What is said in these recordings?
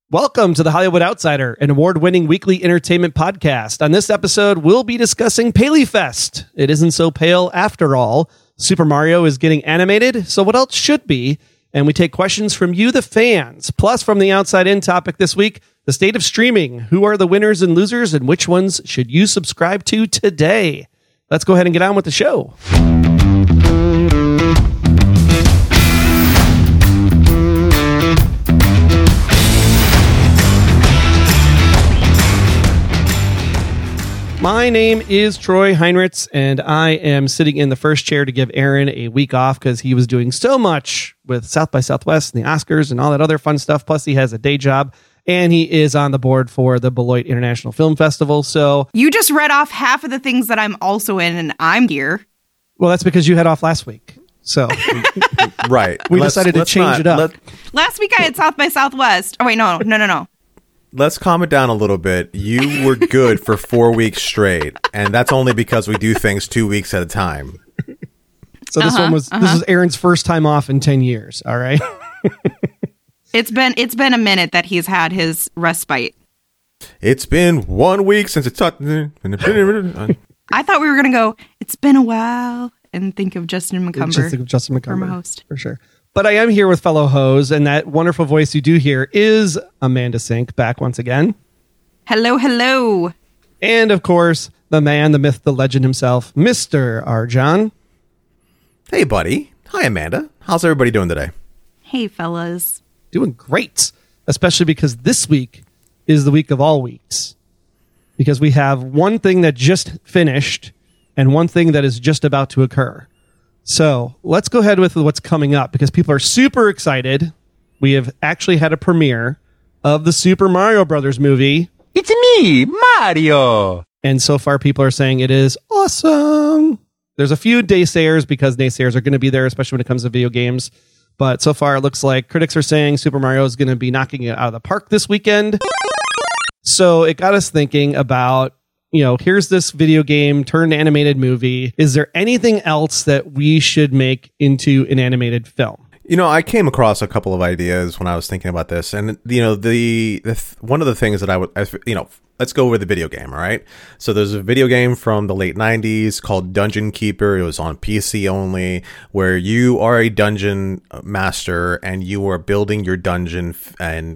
Welcome to the Hollywood Outsider, an award-winning weekly entertainment podcast. On this episode, we'll be discussing PaleyFest. It isn't so pale after all. Super Mario is getting animated, so what else should be? And we take questions from you, the fans. Plus, from the Outside In topic this week, the state of streaming. Who are the winners and losers, and which ones should you subscribe to today? Let's go ahead and get on with the show. My name is Troy Heinrichs, and I am sitting in the first chair to give Aaron a week off because he was doing so much with South by Southwest and the Oscars and all that other fun stuff. Plus, he has a day job, and he is on the board for the Beloit International Film Festival. So you just read off half of the things that I'm also in, and I'm here. Well, that's because you had off last week. So right. We decided to change it up. Last week I had South by Southwest. Oh, wait, no. Let's calm it down a little bit. You were good for 4 weeks straight, and that's only because we do things 2 weeks at a time. So this is Aaron's first time off in 10 years, all right? It's been a minute that he's had his respite. It's been 1 week since it's I thought we were going to go, it's been a while, and think of Justin McCumber. Just think of Justin McCumber. From a host. For sure. But I am here with fellow hoes, and that wonderful voice you do hear is Amanda Sink, back once again. Hello. And, of course, the man, the myth, the legend himself, Mr. Arjan. Hey, buddy. Hi, Amanda. How's everybody doing today? Hey, fellas. Doing great, especially because this week is the week of all weeks. Because we have one thing that just finished and one thing that is just about to occur. So let's go ahead with what's coming up because people are super excited. We have actually had a premiere of the Super Mario Brothers movie. It's me, Mario. And so far people are saying it is awesome. There's a few naysayers because naysayers are going to be there, especially when it comes to video games. But so far it looks like critics are saying Super Mario is going to be knocking it out of the park this weekend. So it got us thinking about, here's this video game turned animated movie. Is there anything else that we should make into an animated film? I came across a couple of ideas when I was thinking about this, and the one of the things that I would, let's go over the video game, all right? So there's a video game from the late 90s called Dungeon Keeper. It was on PC only, where you are a dungeon master and you are building your dungeon and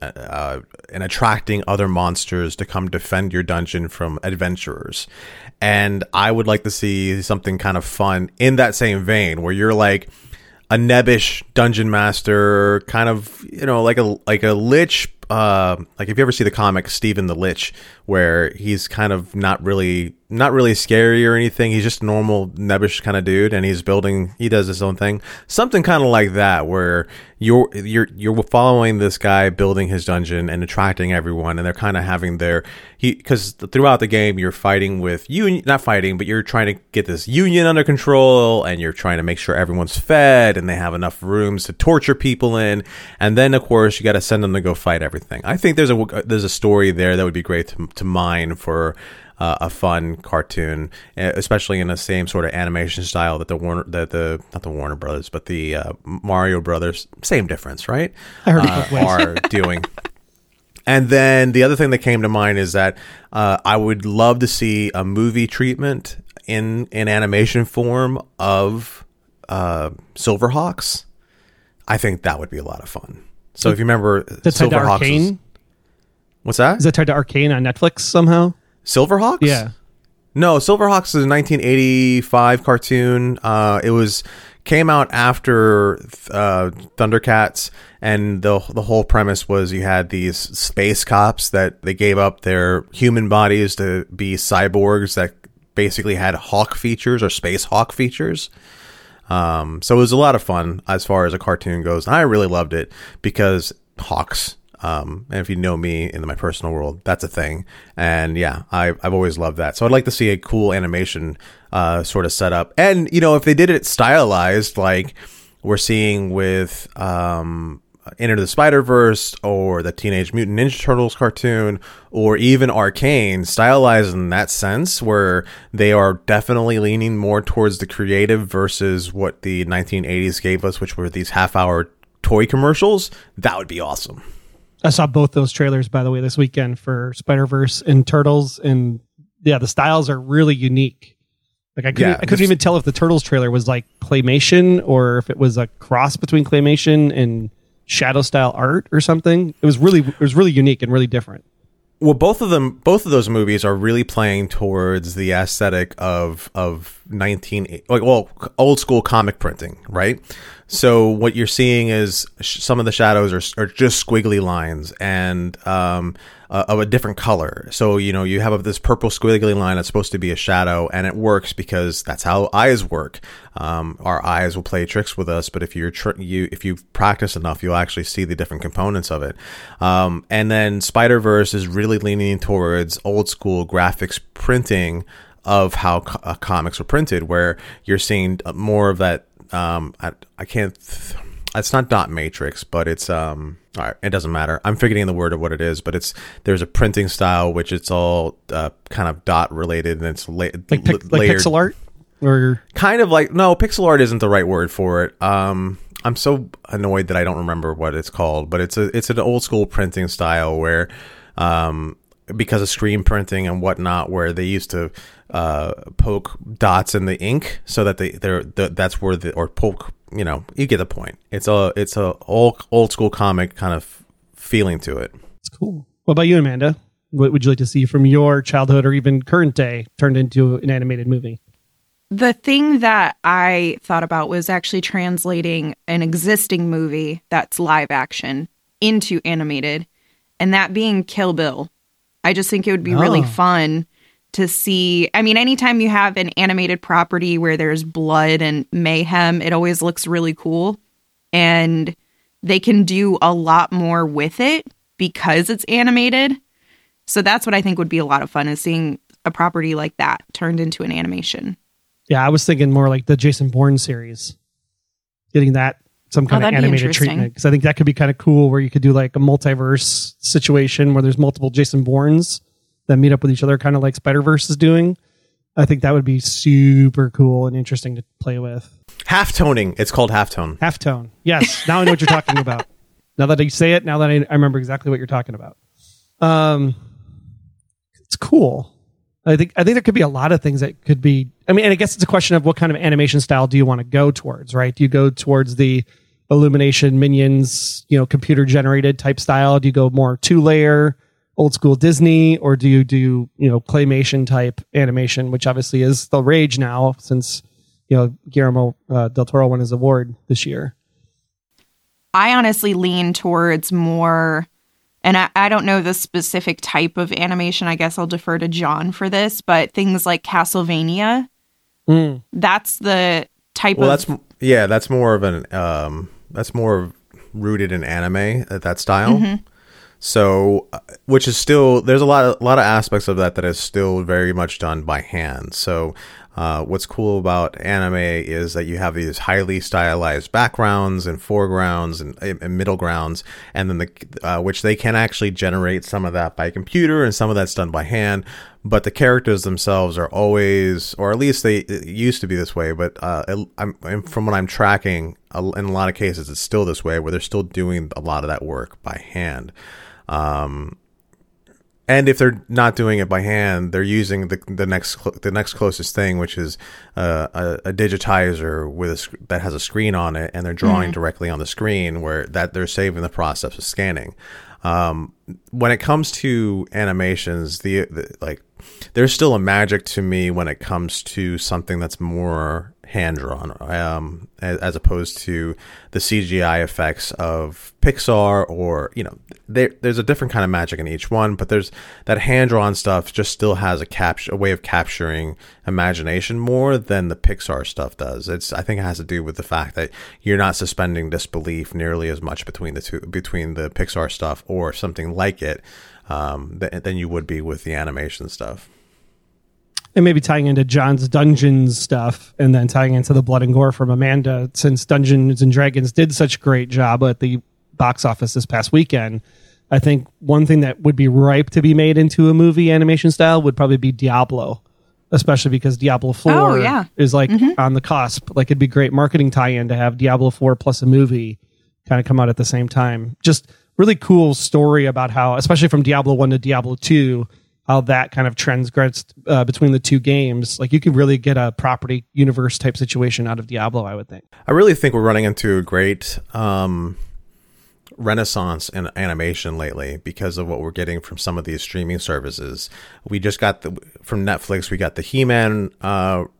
attracting other monsters to come defend your dungeon from adventurers. And I would like to see something kind of fun in that same vein, where you're like a nebbish dungeon master, kind of, like a lich. Like if you ever see the comic Stephen the Lich, where he's kind of not really scary or anything. He's just a normal nebbish kind of dude, and he does his own thing. Something kind of like that, where you're following this guy building his dungeon and attracting everyone, and they're kind of having because throughout the game you're fighting with not fighting, but you're trying to get this union under control, and you're trying to make sure everyone's fed and they have enough rooms to torture people in, and then of course you got to send them to go fight everything. I think there's a story there that would be great to mine for a fun cartoon, especially in the same sort of animation style that not the Warner Brothers, but the Mario Brothers, same difference, right? I heard it both ways. Are doing. And then the other thing that came to mind is that I would love to see a movie treatment in animation form of Silverhawks. I think that would be a lot of fun. So if you remember, Silverhawks. What's that? Is that tied to Arcane on Netflix somehow? Silverhawks? Yeah. No, Silverhawks is a 1985 cartoon. It came out after Thundercats, and the whole premise was you had these space cops that they gave up their human bodies to be cyborgs that basically had hawk features or space hawk features. So it was a lot of fun as far as a cartoon goes. And I really loved it because hawks. And if you know me in my personal world, that's a thing. And yeah, I've always loved that. So I'd like to see a cool animation sort of setup. And, if they did it stylized, like we're seeing with Into the Spider-Verse or the Teenage Mutant Ninja Turtles cartoon, or even Arcane, stylized in that sense, where they are definitely leaning more towards the creative versus what the 1980s gave us, which were these half-hour toy commercials. That would be awesome. I saw both those trailers, by the way, this weekend for Spider-Verse and Turtles, and yeah, the styles are really unique. Like I couldn't even tell if the Turtles trailer was like claymation or if it was a cross between claymation and shadow style art or something. It was really unique and really different. Well, both of those movies are really playing towards the aesthetic of old school comic printing, right? So what you're seeing is some of the shadows are just squiggly lines and of a different color. So you have this purple squiggly line that's supposed to be a shadow, and it works because that's how eyes work. Our eyes will play tricks with us, but if you practice enough, you'll actually see the different components of it. And then Spider-Verse is really leaning towards old school graphics printing of how comics were printed, where you're seeing more of that. It's not dot matrix, but it's all right, it doesn't matter. I'm forgetting the word of what it is, but there's a printing style which it's all kind of dot related, and it's layered. Like pixel art, or kind of like, no, pixel art isn't the right word for it. I'm so annoyed that I don't remember what it's called, but it's an old school printing style where because of screen printing and whatnot, where they used to poke dots in the ink so that that's where poke. You get the point. It's a old school comic kind of feeling to it. It's cool. What about you, Amanda? What would you like to see from your childhood or even current day turned into an animated movie? The thing that I thought about was actually translating an existing movie that's live action into animated, and that being Kill Bill. I just think it would be really fun to see. I mean, anytime you have an animated property where there's blood and mayhem, it always looks really cool. And they can do a lot more with it because it's animated. So that's what I think would be a lot of fun, is seeing a property like that turned into an animation. Yeah, I was thinking more like the Jason Bourne series, getting that some kind of animated treatment, because I think that could be kind of cool, where you could do like a multiverse situation where there's multiple Jason Bournes that meet up with each other, kind of like Spider-Verse is doing. I think that would be super cool and interesting to play with. Halftoning. It's called halftone. Halftone. Yes. Now I know what you're talking about. Now that you say it, now that I remember exactly what you're talking about. It's cool. I think there could be a lot of things that could be. I mean, and I guess it's a question of what kind of animation style do you want to go towards, right? Do you go towards the Illumination, Minions, computer generated type style? Do you go more 2-layer, old school Disney, or do you do claymation type animation, which obviously is the rage now since Guillermo del Toro won his award this year? I honestly lean towards more, and I don't know the specific type of animation. I guess I'll defer to John for this, but things like Castlevania, that's the type of. That's more of an that's more rooted in anime, that style. Mm-hmm. So, which is still, there's a lot of aspects of that is still very much done by hand. So, what's cool about anime is that you have these highly stylized backgrounds and foregrounds and middle grounds, and then which they can actually generate some of that by computer, and some of that's done by hand. But the characters themselves are always, or at least it used to be this way, but from what I'm tracking, in a lot of cases, it's still this way, where they're still doing a lot of that work by hand. And if they're not doing it by hand, they're using the next closest thing, which is a digitizer that has a screen on it, and they're drawing directly on the screen, where that they're saving the process of scanning. When it comes to animations, there's still a magic to me when it comes to something that's more hand drawn, as opposed to the CGI effects of Pixar, or there's a different kind of magic in each one, but there's that hand drawn stuff just still has a way of capturing imagination more than the Pixar stuff does. I think it has to do with the fact that you're not suspending disbelief nearly as much between the Pixar stuff or something like it than you would be with the animation stuff. And maybe tying into John's Dungeons stuff, and then tying into the blood and gore from Amanda, since Dungeons and Dragons did such a great job at the box office this past weekend. I think one thing that would be ripe to be made into a movie animation style would probably be Diablo, especially because Diablo 4 is on the cusp. Like, it'd be great marketing tie-in to have Diablo 4 plus a movie kind of come out at the same time. Just really cool story about how, especially from Diablo 1 to Diablo 2, how that kind of transgressed between the two games. Like, you could really get a property universe type situation out of Diablo, I would think. I really think we're running into a great renaissance in animation lately because of what we're getting from some of these streaming services. We just got from Netflix, we got the He-Man, what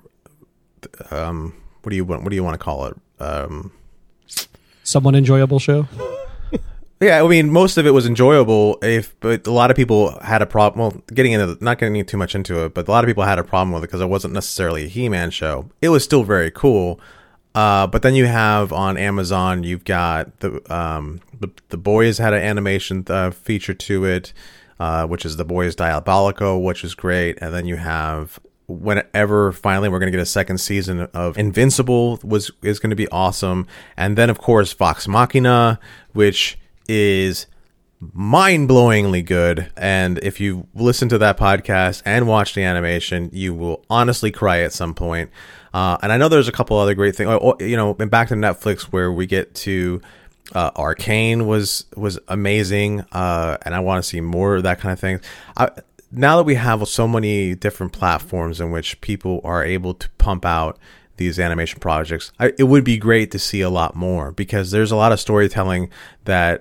do you want to call it? Somewhat enjoyable show. Yeah, I mean, most of it was enjoyable. But a lot of people had a problem. Well, not getting too much into it, but a lot of people had a problem with it because it wasn't necessarily a He-Man show. It was still very cool. But then you have on Amazon, you've got the Boys had an animation feature to it, which is The Boys Diabolico, which is great. And then you have, whenever finally we're going to get a second season of Invincible, is going to be awesome. And then, of course, Vox Machina, which is mind-blowingly good, and if you listen to that podcast and watch the animation, you will honestly cry at some point. And I know there's a couple other great things, and back to Netflix, where we get to Arcane was amazing, and I want to see more of that kind of thing. Now that we have so many different platforms in which people are able to pump out these animation projects, it would be great to see a lot more, because there's a lot of storytelling that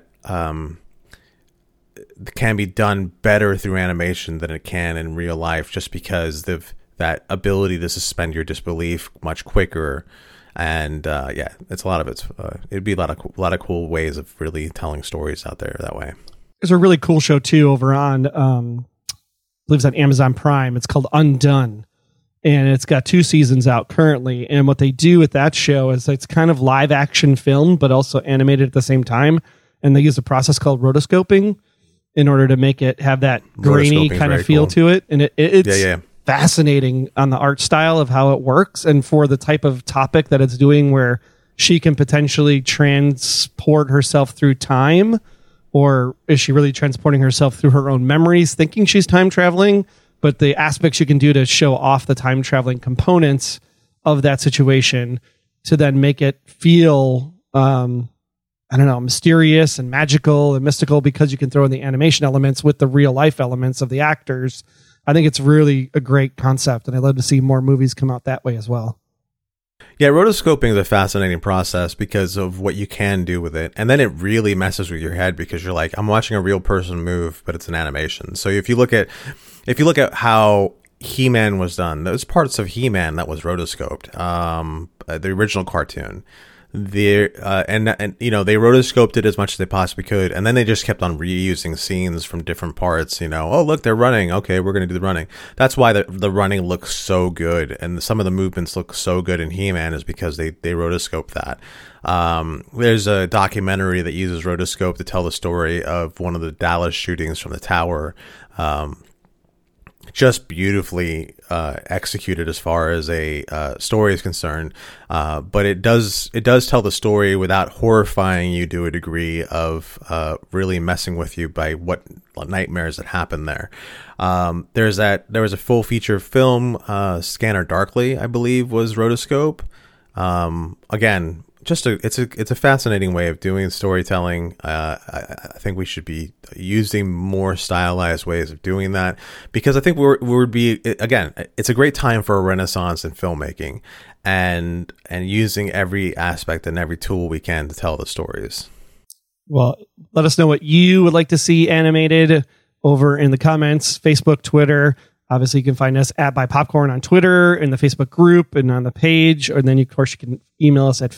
can be done better through animation than it can in real life, just because of that ability to suspend your disbelief much quicker. And it's a lot of it'd be a lot of cool ways of really telling stories out there that way. There's a really cool show too over on I believe it's on Amazon Prime. It's called Undone, and it's got 2 seasons out currently. And what they do with that show is it's kind of live action film, but also animated at the same time. And they use a process called rotoscoping in order to make it have that grainy kind of feel to it. And it's fascinating on the art style of how it works, and for the type of topic that it's doing, where she can potentially transport herself through time, or is she really transporting herself through her own memories, thinking she's time traveling? But the aspects you can do to show off the time traveling components of that situation to then make it feel mysterious and magical and mystical, because you can throw in the animation elements with the real life elements of the actors. I think it's really a great concept, and I'd love to see more movies come out that way as well. Yeah, rotoscoping is a fascinating process because of what you can do with it. And then it really messes with your head, because you're like, I'm watching a real person move, but it's an animation. So if you look at how He-Man was done, those parts of He-Man that was rotoscoped, the original cartoon, they rotoscoped it as much as they possibly could, and then they just kept on reusing scenes from different parts. Oh, look, they're running. Okay, we're going to do the running. That's why the running looks so good, and some of the movements look so good in He-Man is because they rotoscoped that. There's a documentary that uses rotoscope to tell the story of one of the Dallas shootings from the tower. Just beautifully executed as far as a story is concerned, but it does tell the story without horrifying you to a degree of really messing with you by what nightmares that happened there. There was a full feature film, Scanner Darkly, I believe, was rotoscope. Again, it's a fascinating way of doing storytelling. I think we should be using more stylized ways of doing that, because I think it's a great time for a renaissance in filmmaking, and using every aspect and every tool we can to tell the stories. Well, let us know what you would like to see animated over in the comments, Facebook, Twitter. Obviously, you can find us at Buy Popcorn on Twitter, in the Facebook group, and on the page. And then, of course, you can email us at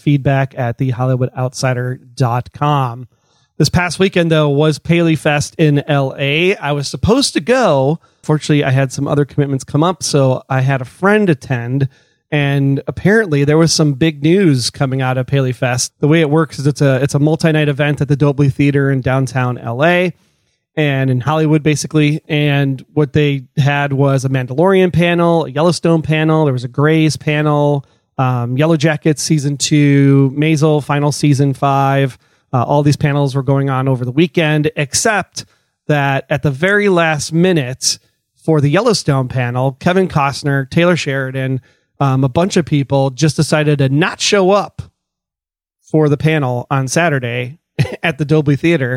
feedback@thehollywoodoutsiders.com. This past weekend, though, was Paley Fest in LA. I was supposed to go. Fortunately, I had some other commitments come up, so I had a friend attend. And apparently, there was some big news coming out of Paley Fest. The way it works is it's a multi-night event at the Dolby Theater in downtown LA. And in Hollywood, basically. And what they had was a Mandalorian panel, a Yellowstone panel, there was a Greys panel, Yellow Jackets season 2, Maisel final season 5. All these panels were going on over the weekend, except that at the very last minute for the Yellowstone panel, Kevin Costner, Taylor Sheridan, a bunch of people just decided to not show up for the panel on Saturday at the Dolby Theater.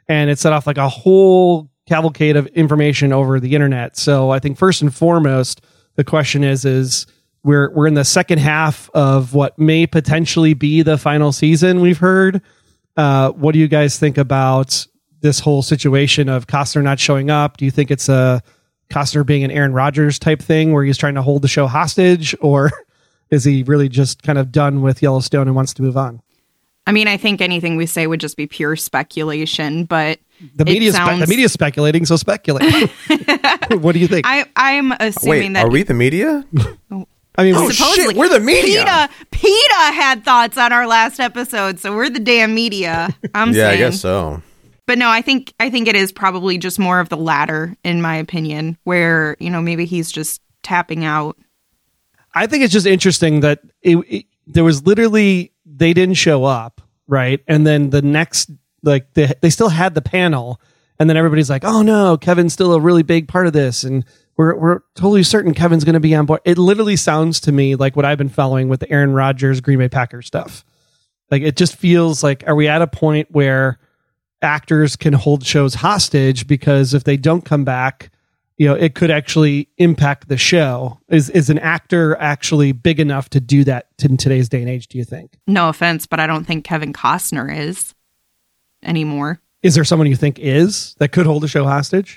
and it set off like a whole cavalcade of information over the internet. So I think first and foremost, the question is we're in the second half of what may potentially be the final season, we've heard. What do you guys think about this whole situation of Costner not showing up? Do you think it's a Costner being an Aaron Rodgers type thing where he's trying to hold the show hostage, or is he really just kind of done with Yellowstone and wants to move on? I mean, I think anything we say would just be pure speculation, but the media's speculating, so speculate. What do you think? I'm assuming that... Are we the media? I mean, supposedly, shit, we're the media. PETA had thoughts on our last episode, so we're the damn media. I'm saying. I guess so. But no, I think it is probably just more of the latter, in my opinion, where, maybe he's just tapping out. I think it's just interesting that there was literally, they didn't show up, right? And then the next, like, they still had the panel, and then everybody's like, oh no, Kevin's still a really big part of this, and we're totally certain Kevin's going to be on board. It literally sounds to me like what I've been following with the Aaron Rodgers, Green Bay Packers stuff. Like, it just feels like, are we at a point where actors can hold shows hostage because if they don't come back, it could actually impact the show? Is an actor actually big enough to do that in today's day and age, do you think? No offense, but I don't think Kevin Costner is anymore. Is there someone you think that could hold a show hostage?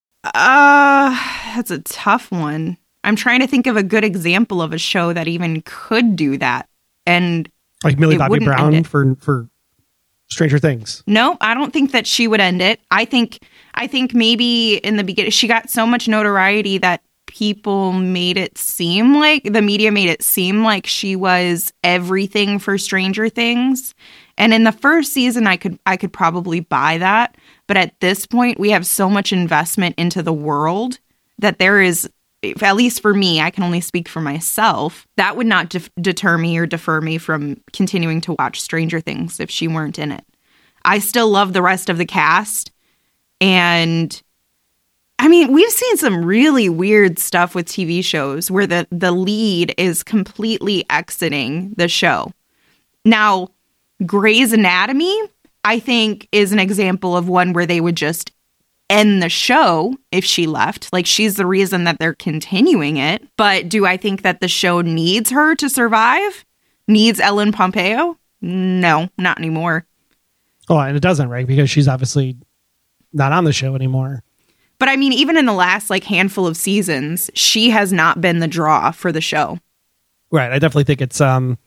That's a tough one. I'm trying to think of a good example of a show that even could do that. And like Millie Bobby Brown for Stranger Things. No, I don't think that she would end it. I think maybe in the beginning she got so much notoriety that people made it seem like, the media made it seem like she was everything for Stranger Things. And in the first season, I could probably buy that. But at this point, we have so much investment into the world that there is, at least for me, I can only speak for myself, that would not deter me or defer me from continuing to watch Stranger Things if she weren't in it. I still love the rest of the cast. And I mean, we've seen some really weird stuff with TV shows where the lead is completely exiting the show. Now, Grey's Anatomy, I think, is an example of one where they would just end the show if she left. Like, she's the reason that they're continuing it. But do I think that the show needs her to survive? Needs Ellen Pompeo? No, not anymore. Oh, and it doesn't, right? Because she's obviously not on the show anymore. But I mean, even in the last handful of seasons, she has not been the draw for the show. Right. I definitely think it's oh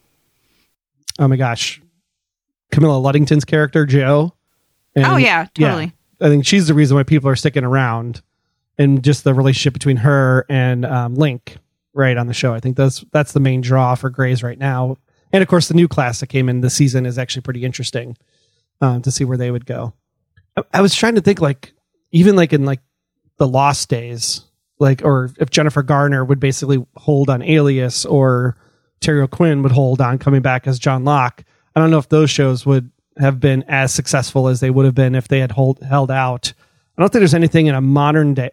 my gosh, Camilla Luddington's character, Jo. And, oh yeah, totally. Yeah, I think she's the reason why people are sticking around, and just the relationship between her and Link, right, on the show. I think that's the main draw for Grey's right now. And of course, the new class that came in this season is actually pretty interesting to see where they would go. I was trying to think, even in the Lost days, or if Jennifer Garner would basically hold on Alias, or Terry O'Quinn would hold on coming back as John Locke. I don't know if those shows would have been as successful as they would have been if they had held out. I don't think there's anything in a modern day,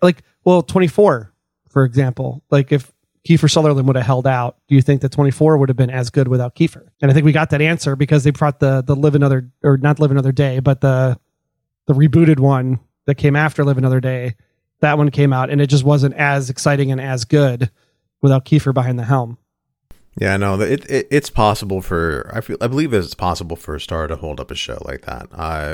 24, for example. If Kiefer Sutherland would have held out, do you think that 24 would have been as good without Kiefer? And I think we got that answer because they brought the Live Another, or not Live Another Day, but the rebooted one that came after Live Another Day. That one came out, and it just wasn't as exciting and as good without Kiefer behind the helm. Yeah, no, it's possible for, I believe it's possible for a star to hold up a show like that.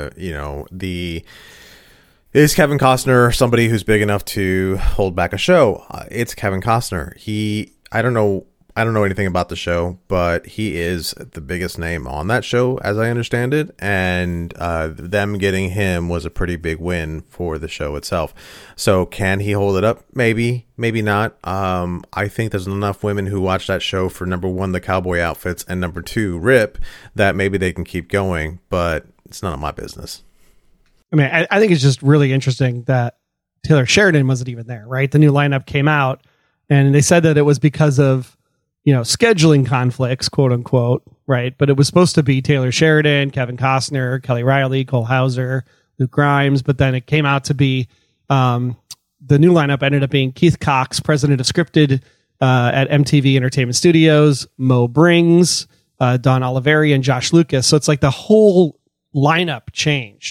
Is Kevin Costner somebody who's big enough to hold back a show? It's Kevin Costner. I don't know anything about the show, but he is the biggest name on that show, as I understand it. And them getting him was a pretty big win for the show itself. So can he hold it up? Maybe, maybe not. I think there's enough women who watch that show for, number one, the cowboy outfits, and number two, Rip, that maybe they can keep going. But it's none of my business. I mean, I think it's just really interesting that Taylor Sheridan wasn't even there, right? The new lineup came out, and they said that it was because of scheduling conflicts, quote unquote, right? But it was supposed to be Taylor Sheridan, Kevin Costner, Kelly Riley, Cole Hauser, Luke Grimes. But then it came out to be the new lineup ended up being Keith Cox, president of Scripted at MTV Entertainment Studios, Mo Brings, Don Oliveri, and Josh Lucas. So it's like the whole lineup changed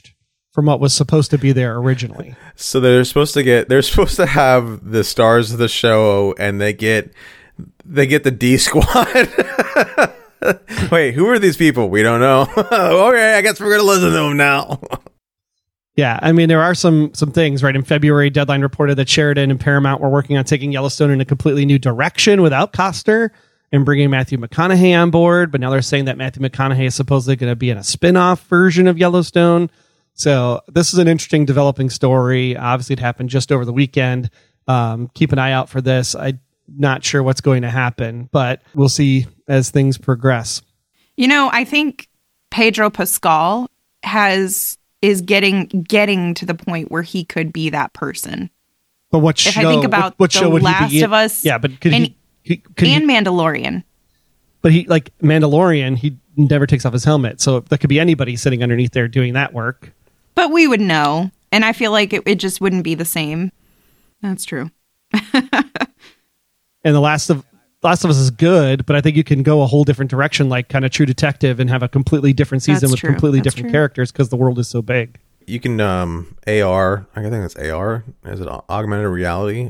from what was supposed to be there originally. So they're supposed to have the stars of the show, and they get the D Squad. Wait, who are these people? We don't know. Okay, I guess we're gonna listen to them now. Yeah, I mean, there are some things, right? In February, Deadline reported that Sheridan and Paramount were working on taking Yellowstone in a completely new direction without Costner and bringing Matthew McConaughey on board. But now they're saying that Matthew McConaughey is supposedly going to be in a spin-off version of Yellowstone. So this is an interesting developing story. Obviously, it happened just over the weekend. Keep an eye out for this. I'm not sure what's going to happen, but we'll see as things progress. You know, I think Pedro Pascal is getting to the point where he could be that person. But what show? If I think about what show would Last he be in? of Us, Yeah, but could and Mandalorian. But he, like Mandalorian, he never takes off his helmet, so that could be anybody sitting underneath there doing that work. But we would know, and I feel like it just wouldn't be the same. That's true. And The Last of Us is good, but I think you can go a whole different direction, like kind of True Detective, and have a completely different season That's with true. completely That's different true. characters because the world is so big. You can AR. I think it's AR. Is it augmented reality?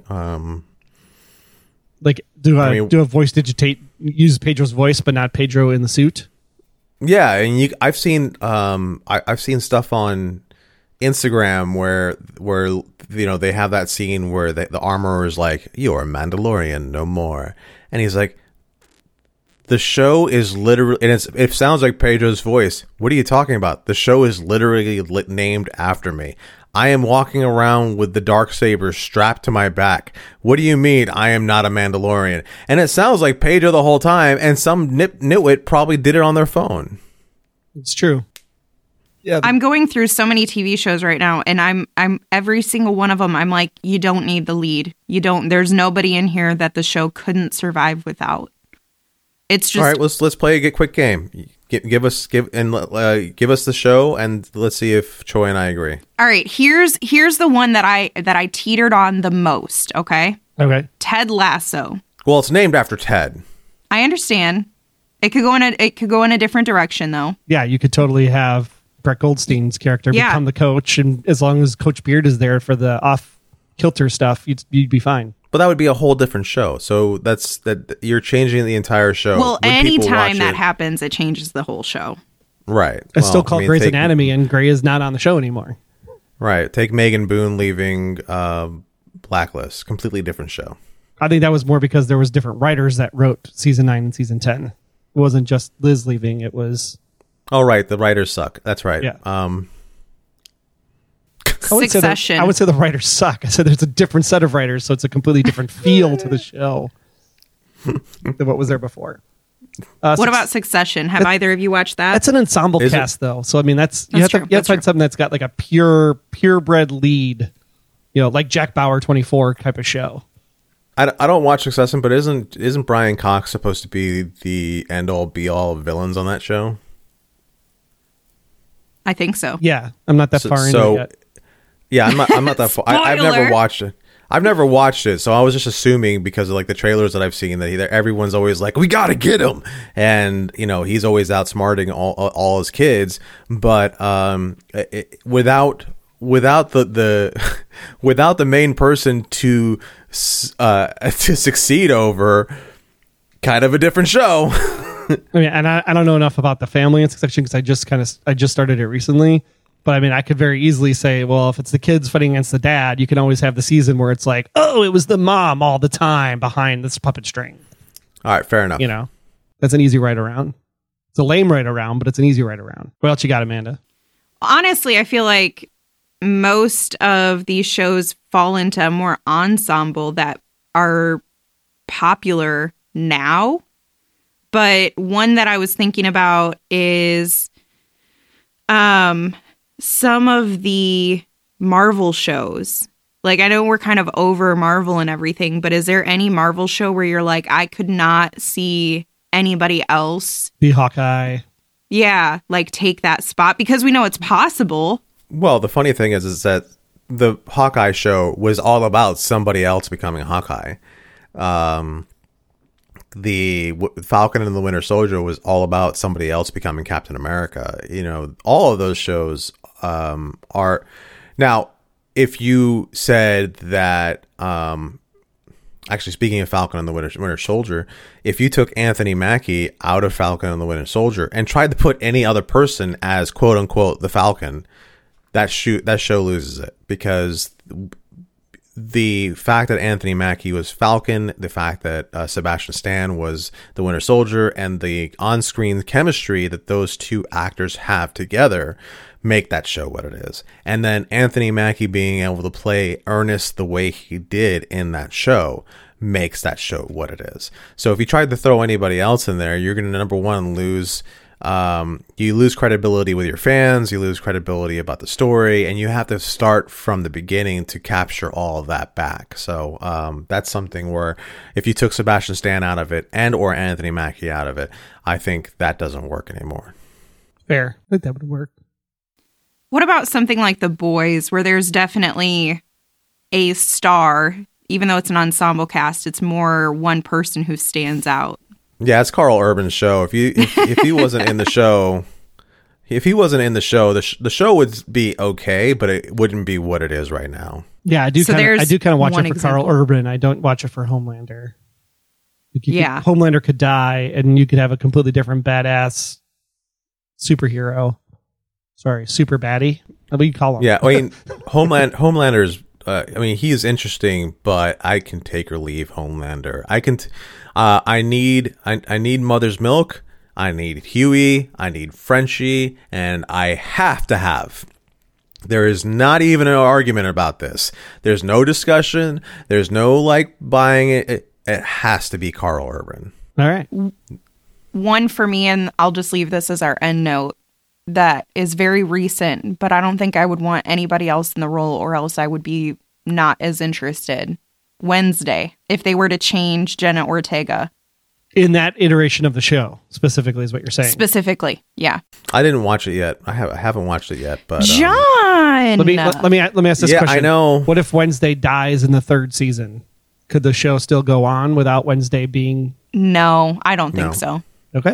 Like do a voice digitate, use Pedro's voice, but not Pedro in the suit. Yeah, and I've seen I've seen stuff on Instagram where you know they have that scene where the armorer is like, "You're a Mandalorian no more," and he's like, "The show is literally," and it sounds like Pedro's voice. What are you talking about? The show is literally named after me. I am walking around with the Darksaber strapped to my back. What do you mean I am not a Mandalorian? And it sounds like Pedro the whole time, and some nitwit probably did it on their phone. It's true. Yeah, I'm going through so many TV shows right now, and I'm every single one of them. I'm like, you don't need the lead. You don't. There's nobody in here that the show couldn't survive without. It's just All right. Let's play a quick game. Give us the show, and let's see if Choi and I agree. all right. Here's the one that I teetered on the most. Okay, okay. Ted Lasso. Well, it's named after Ted. I understand. It could go in a different direction though. Yeah, you could totally have Brett Goldstein's character Yeah. become the coach, and as long as Coach Beard is there for the off kilter stuff, you'd be fine. But that would be a whole different show. So that you're changing the entire show. Well, Would people anytime watch that it? happens, it changes the whole show. Right. It's still Well, called I mean, Grey's take- Anatomy, and Grey is not on the show anymore. Right. Take Megan Boone leaving Blacklist. Completely different show. I think that was more because there was different writers that wrote season 9 and season 10. It wasn't just Liz leaving. It was Oh, right. The writers suck. That's right. Yeah. Succession. I would say the writers suck. I said there's a different set of writers, so it's a completely different feel to the show than what was there before. What about Succession? Have either of you watched that? That's an ensemble Is it? cast, though. So I mean, you have true. to That's find true. something that's got like a purebred lead, like Jack Bauer 24 type of show. I don't watch Succession, but isn't Brian Cox supposed to be the end all be all of villains on that show? I think so. Yeah, I'm not that far into it yet. Yeah, I'm not that far. I've never Spoiler! watched it. I've never watched it, so I was just assuming because of like the trailers that I've seen that everyone's always like, "We got to get him," and he's always outsmarting all his kids. But without the without the main person to succeed over, kind of a different show. I mean, and I don't know enough about the family in Succession because I just started it recently. But I mean, I could very easily say, well, if it's the kids fighting against the dad, you can always have the season where it's like, oh, it was the mom all the time behind this puppet string. All right, fair enough. That's an easy right around. It's a lame right around, but it's an easy right around. What else you got, Amanda? Honestly, I feel like most of these shows fall into a more ensemble that are popular now. But one that I was thinking about is some of the Marvel shows. Like, I know we're kind of over Marvel and everything, but is there any Marvel show where you're like, I could not see anybody else, The Hawkeye. like take that spot? Because we know it's possible. Well, the funny thing is that the Hawkeye show was all about somebody else becoming Hawkeye. The Falcon and the Winter Soldier was all about somebody else becoming Captain America. All of those shows are now. If you said that, actually, speaking of Falcon and the Winter Soldier, if you took Anthony Mackie out of Falcon and the Winter Soldier and tried to put any other person as quote unquote the Falcon, that show loses it, because the fact that Anthony Mackie was Falcon, the fact that Sebastian Stan was the Winter Soldier, and the on-screen chemistry that those two actors have together make that show what it is. And then Anthony Mackie being able to play Ernest the way he did in that show makes that show what it is. So if you tried to throw anybody else in there, you're going to, number one, lose credibility with your fans, you lose credibility about the story, and you have to start from the beginning to capture all of that back. So that's something where if you took Sebastian Stan out of it and or Anthony Mackie out of it, I think that doesn't work anymore. Fair. I think that would work. What about something like The Boys, where there's definitely a star, even though it's an ensemble cast, it's more one person who stands out? Yeah, it's Carl Urban's show. If he wasn't in the show, the show would be okay, but it wouldn't be what it is right now. Yeah, I do kind of watch it for example. Carl Urban. I don't watch it for Homelander. Yeah. Homelander could die, and you could have a completely different badass superhero. Sorry, super baddie. What do you call him? Yeah, I mean, Homelander's. He is interesting, but I can take or leave Homelander. I need Mother's Milk. I need Huey. I need Frenchie, and I have to have. There is not even an argument about this. There's no discussion. There's no buying it. It has to be Carl Urban. All right. One for me, and I'll just leave this as our end note, that is very recent, but I don't think I would want anybody else in the role, or else I would be not as interested. Wednesday, if they were to change Jenna Ortega. In that iteration of the show, specifically, is what you're saying. Specifically, yeah. I didn't watch it yet. I haven't watched it yet, but John. Let me ask this question. I know. What if Wednesday dies in the third season? Could the show still go on without Wednesday being? No, I don't think so. Okay.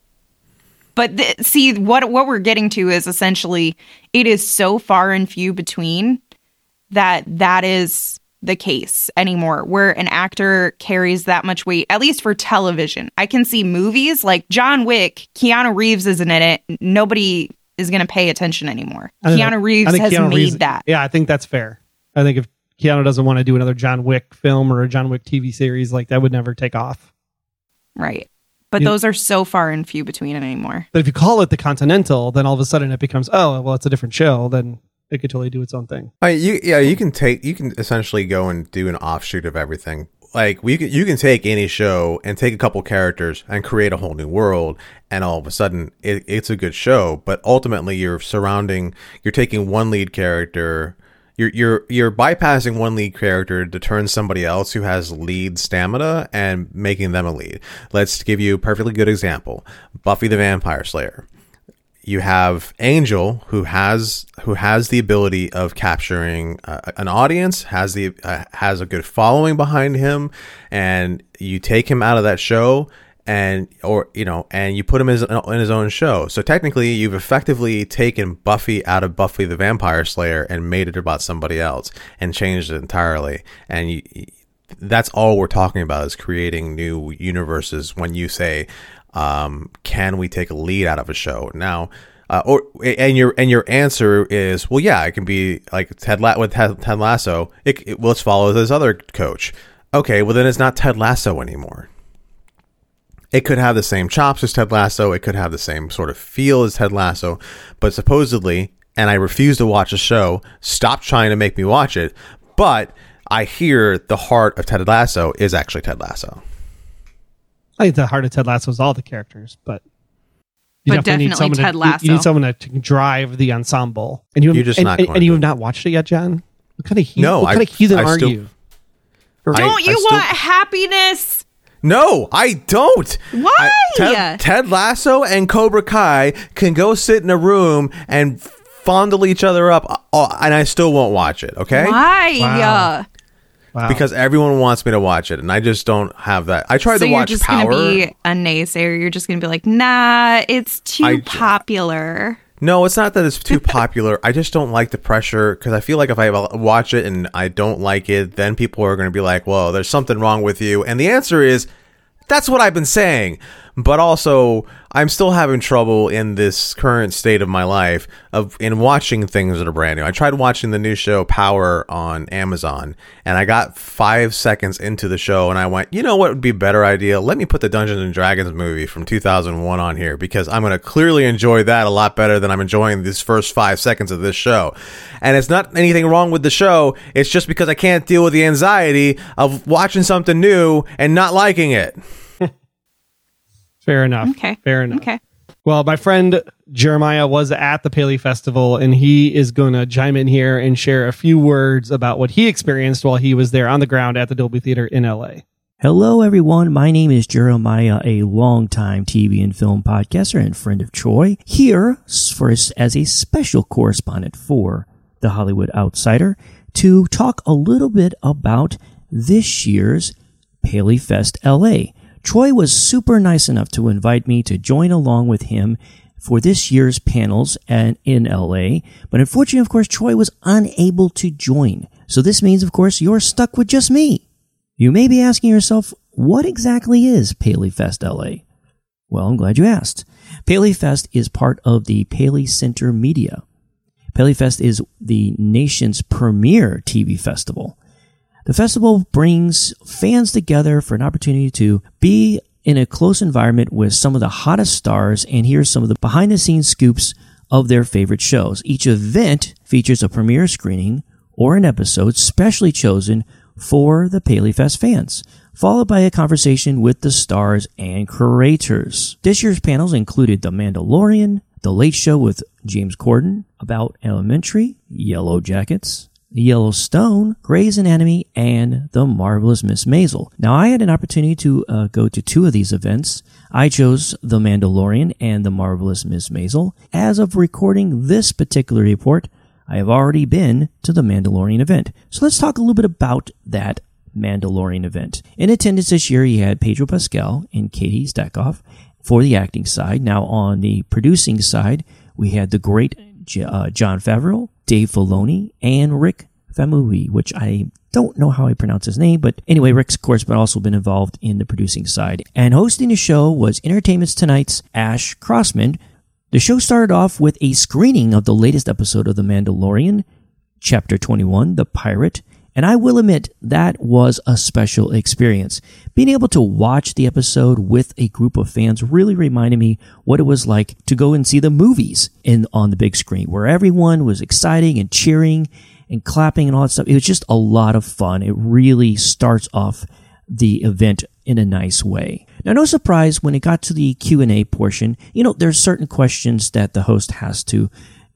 But see, what we're getting to is essentially it is so far and few between that is the case anymore, where an actor carries that much weight, at least for television. I can see movies like John Wick, Keanu Reeves isn't in it. Nobody is going to pay attention anymore. Keanu Reeves has made that. Yeah, I think that's fair. I think if Keanu doesn't want to do another John Wick film or a John Wick TV series, that would never take off. Right. But those are so far and few between anymore. But if you call it the Continental, then all of a sudden it becomes, it's a different show. Then it could totally do its own thing. You can essentially go and do an offshoot of everything. You can take any show and take a couple characters and create a whole new world, and all of a sudden it's a good show. But ultimately, you're taking one lead character. You're bypassing one lead character to turn somebody else who has lead stamina and making them a lead. Let's give you a perfectly good example. Buffy the Vampire Slayer. You have Angel, who has the ability of capturing an audience, has a good following behind him, and you take him out of that show and you put him in his own show. So technically, you've effectively taken Buffy out of Buffy the Vampire Slayer and made it about somebody else and changed it entirely. And that's all we're talking about, is creating new universes. When you say, can we take a lead out of a show now? Your answer is, well, yeah, it can be like Ted Lasso. Let's follow this other coach. Okay, well then it's not Ted Lasso anymore. It could have the same chops as Ted Lasso. It could have the same sort of feel as Ted Lasso. But supposedly, and I refuse to watch the show, stop trying to make me watch it, but I hear the heart of Ted Lasso is actually Ted Lasso. I think the heart of Ted Lasso is all the characters, but definitely Ted Lasso. You need someone to drive the ensemble. And you have not watched it yet, John? What kind of heathen are you? Don't you want happiness? No, I don't. Why? Ted Lasso and Cobra Kai can go sit in a room and fondle each other up, and I still won't watch it, okay? Why? Wow. Because everyone wants me to watch it, and I just don't have that. I tried to watch Power. So you're just going to be a naysayer. You're just going to be like, nah, it's too popular. No, it's not that it's too popular. I just don't like the pressure because I feel like if I watch it and I don't like it, then people are going to be like, "Whoa, there's something wrong with you." And the answer is, that's what I've been saying. But also, I'm still having trouble in this current state of my life in watching things that are brand new. I tried watching the new show Power on Amazon, and I got 5 seconds into the show, and I went, you know what would be a better idea? Let me put the Dungeons and Dragons movie from 2001 on here, because I'm going to clearly enjoy that a lot better than I'm enjoying these first 5 seconds of this show. And it's not anything wrong with the show. It's just because I can't deal with the anxiety of watching something new and not liking it. Fair enough. Okay. Fair enough. Okay. Well, my friend Jeremiah was at the Paley Festival, and he is going to chime in here and share a few words about what he experienced while he was there on the ground at the Dolby Theater in LA. Hello, everyone. My name is Jeremiah, a longtime TV and film podcaster and friend of Troy, here as a special correspondent for The Hollywood Outsider to talk a little bit about this year's Paley Fest LA. Troy was super nice enough to invite me to join along with him for this year's panels in LA, but unfortunately, of course, Troy was unable to join. So this means, of course, you're stuck with just me. You may be asking yourself, what exactly is Paley Fest LA? Well, I'm glad you asked. Paley Fest is part of the Paley Center Media. Paley Fest is the nation's premier TV festival. The festival brings fans together for an opportunity to be in a close environment with some of the hottest stars and hear some of the behind-the-scenes scoops of their favorite shows. Each event features a premiere screening or an episode specially chosen for the Paley Fest fans, followed by a conversation with the stars and curators. This year's panels included The Mandalorian, The Late Show with James Corden, About Elementary, Yellow Jackets, Yellowstone, Grey's Anatomy, and The Marvelous Miss Maisel. Now, I had an opportunity to go to 2 of these events. I chose The Mandalorian and The Marvelous Miss Maisel. As of recording this particular report, I have already been to the Mandalorian event. So let's talk a little bit about that Mandalorian event. In attendance this year, you had Pedro Pascal and Katie Sackhoff for the acting side. Now, on the producing side, we had the great Jon Favreau, Dave Filoni, and Rick Famuyiwa, which I don't know how I pronounce his name, but anyway, Rick's, of course, but also been involved in the producing side. And hosting the show was Entertainment Tonight's Ash Crossman. The show started off with a screening of the latest episode of The Mandalorian, Chapter 21, The Pirate, and I will admit that was a special experience. Being able to watch the episode with a group of fans really reminded me what it was like to go and see the movies on the big screen, where everyone was exciting and cheering and clapping and all that stuff. It was just a lot of fun. It really starts off the event in a nice way. Now, no surprise when it got to the Q&A portion, there's certain questions that the host has to,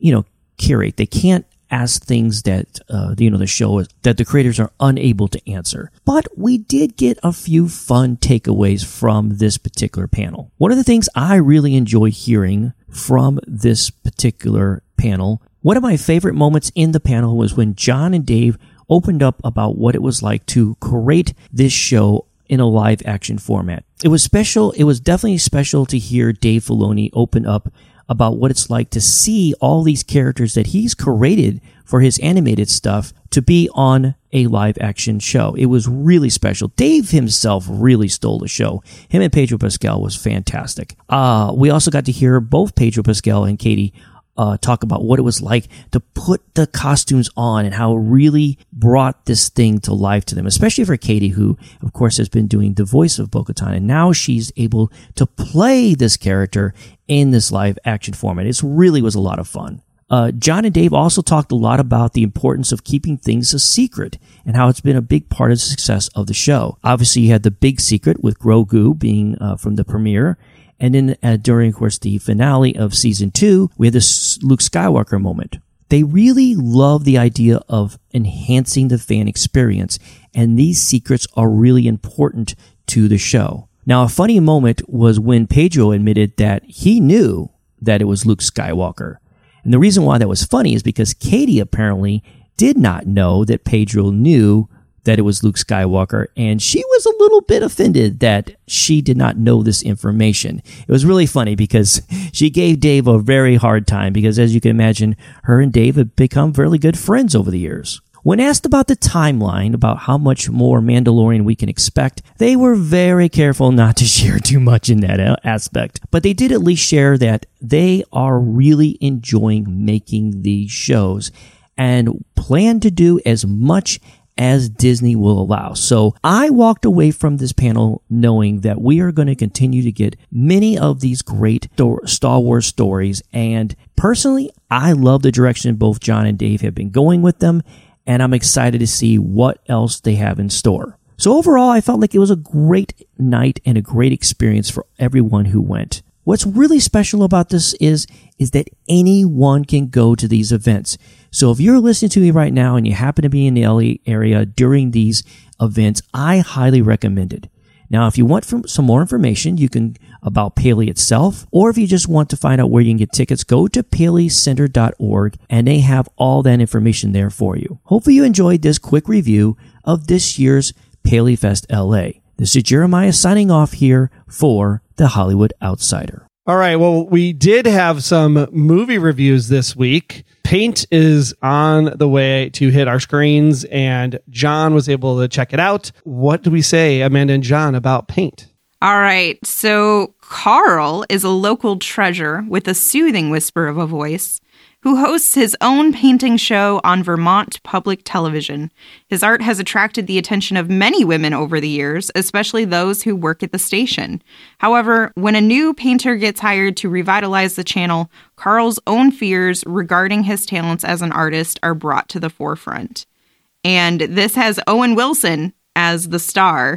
curate. They can't ask things that, the show that the creators are unable to answer. But we did get a few fun takeaways from this particular panel. One of the things I really enjoy hearing from this particular panel, one of my favorite moments in the panel was when John and Dave opened up about what it was like to create this show in a live action format. It was special. It was definitely special to hear Dave Filoni open up about what it's like to see all these characters that he's created for his animated stuff to be on a live action show. It was really special. Dave himself really stole the show. Him and Pedro Pascal was fantastic. We also got to hear both Pedro Pascal and Katie talk about what it was like to put the costumes on and how it really brought this thing to life to them, especially for Katie, who, of course, has been doing the voice of Bo-Katan, and now she's able to play this character in this live action format. It really was a lot of fun. John and Dave also talked a lot about the importance of keeping things a secret and how it's been a big part of the success of the show. Obviously, you had the big secret with Grogu being from the premiere. And then during, of course, the finale of Season 2, we had this Luke Skywalker moment. They really love the idea of enhancing the fan experience, and these secrets are really important to the show. Now, a funny moment was when Pedro admitted that he knew that it was Luke Skywalker. And the reason why that was funny is because Katie apparently did not know that Pedro knew that it was Luke Skywalker, and she was a little bit offended that she did not know this information. It was really funny because she gave Dave a very hard time because, as you can imagine, her and Dave have become really good friends over the years. When asked about the timeline, about how much more Mandalorian we can expect, they were very careful not to share too much in that aspect. But they did at least share that they are really enjoying making these shows and plan to do as much as Disney will allow. So I walked away from this panel knowing that we are going to continue to get many of these great Star Wars stories. And personally, I love the direction both John and Dave have been going with them. And I'm excited to see what else they have in store. So overall, I felt like it was a great night and a great experience for everyone who went. What's really special about this is that anyone can go to these events. So if you're listening to me right now and you happen to be in the LA area during these events, I highly recommend it. Now, if you want some more information, you can about Paley itself, or if you just want to find out where you can get tickets, go to paleycenter.org, and they have all that information there for you. Hopefully you enjoyed this quick review of this year's Paley Fest LA. This is Jeremiah signing off here for The Hollywood Outsider. All right. Well, we did have some movie reviews this week. Paint is on the way to hit our screens, and John was able to check it out. What do we say, Amanda and John, about Paint? All right. So Carl is a local treasure with a soothing whisper of a voice who hosts his own painting show on Vermont Public Television. His art has attracted the attention of many women over the years, especially those who work at the station. However, when a new painter gets hired to revitalize the channel, Carl's own fears regarding his talents as an artist are brought to the forefront. And this has Owen Wilson as the star.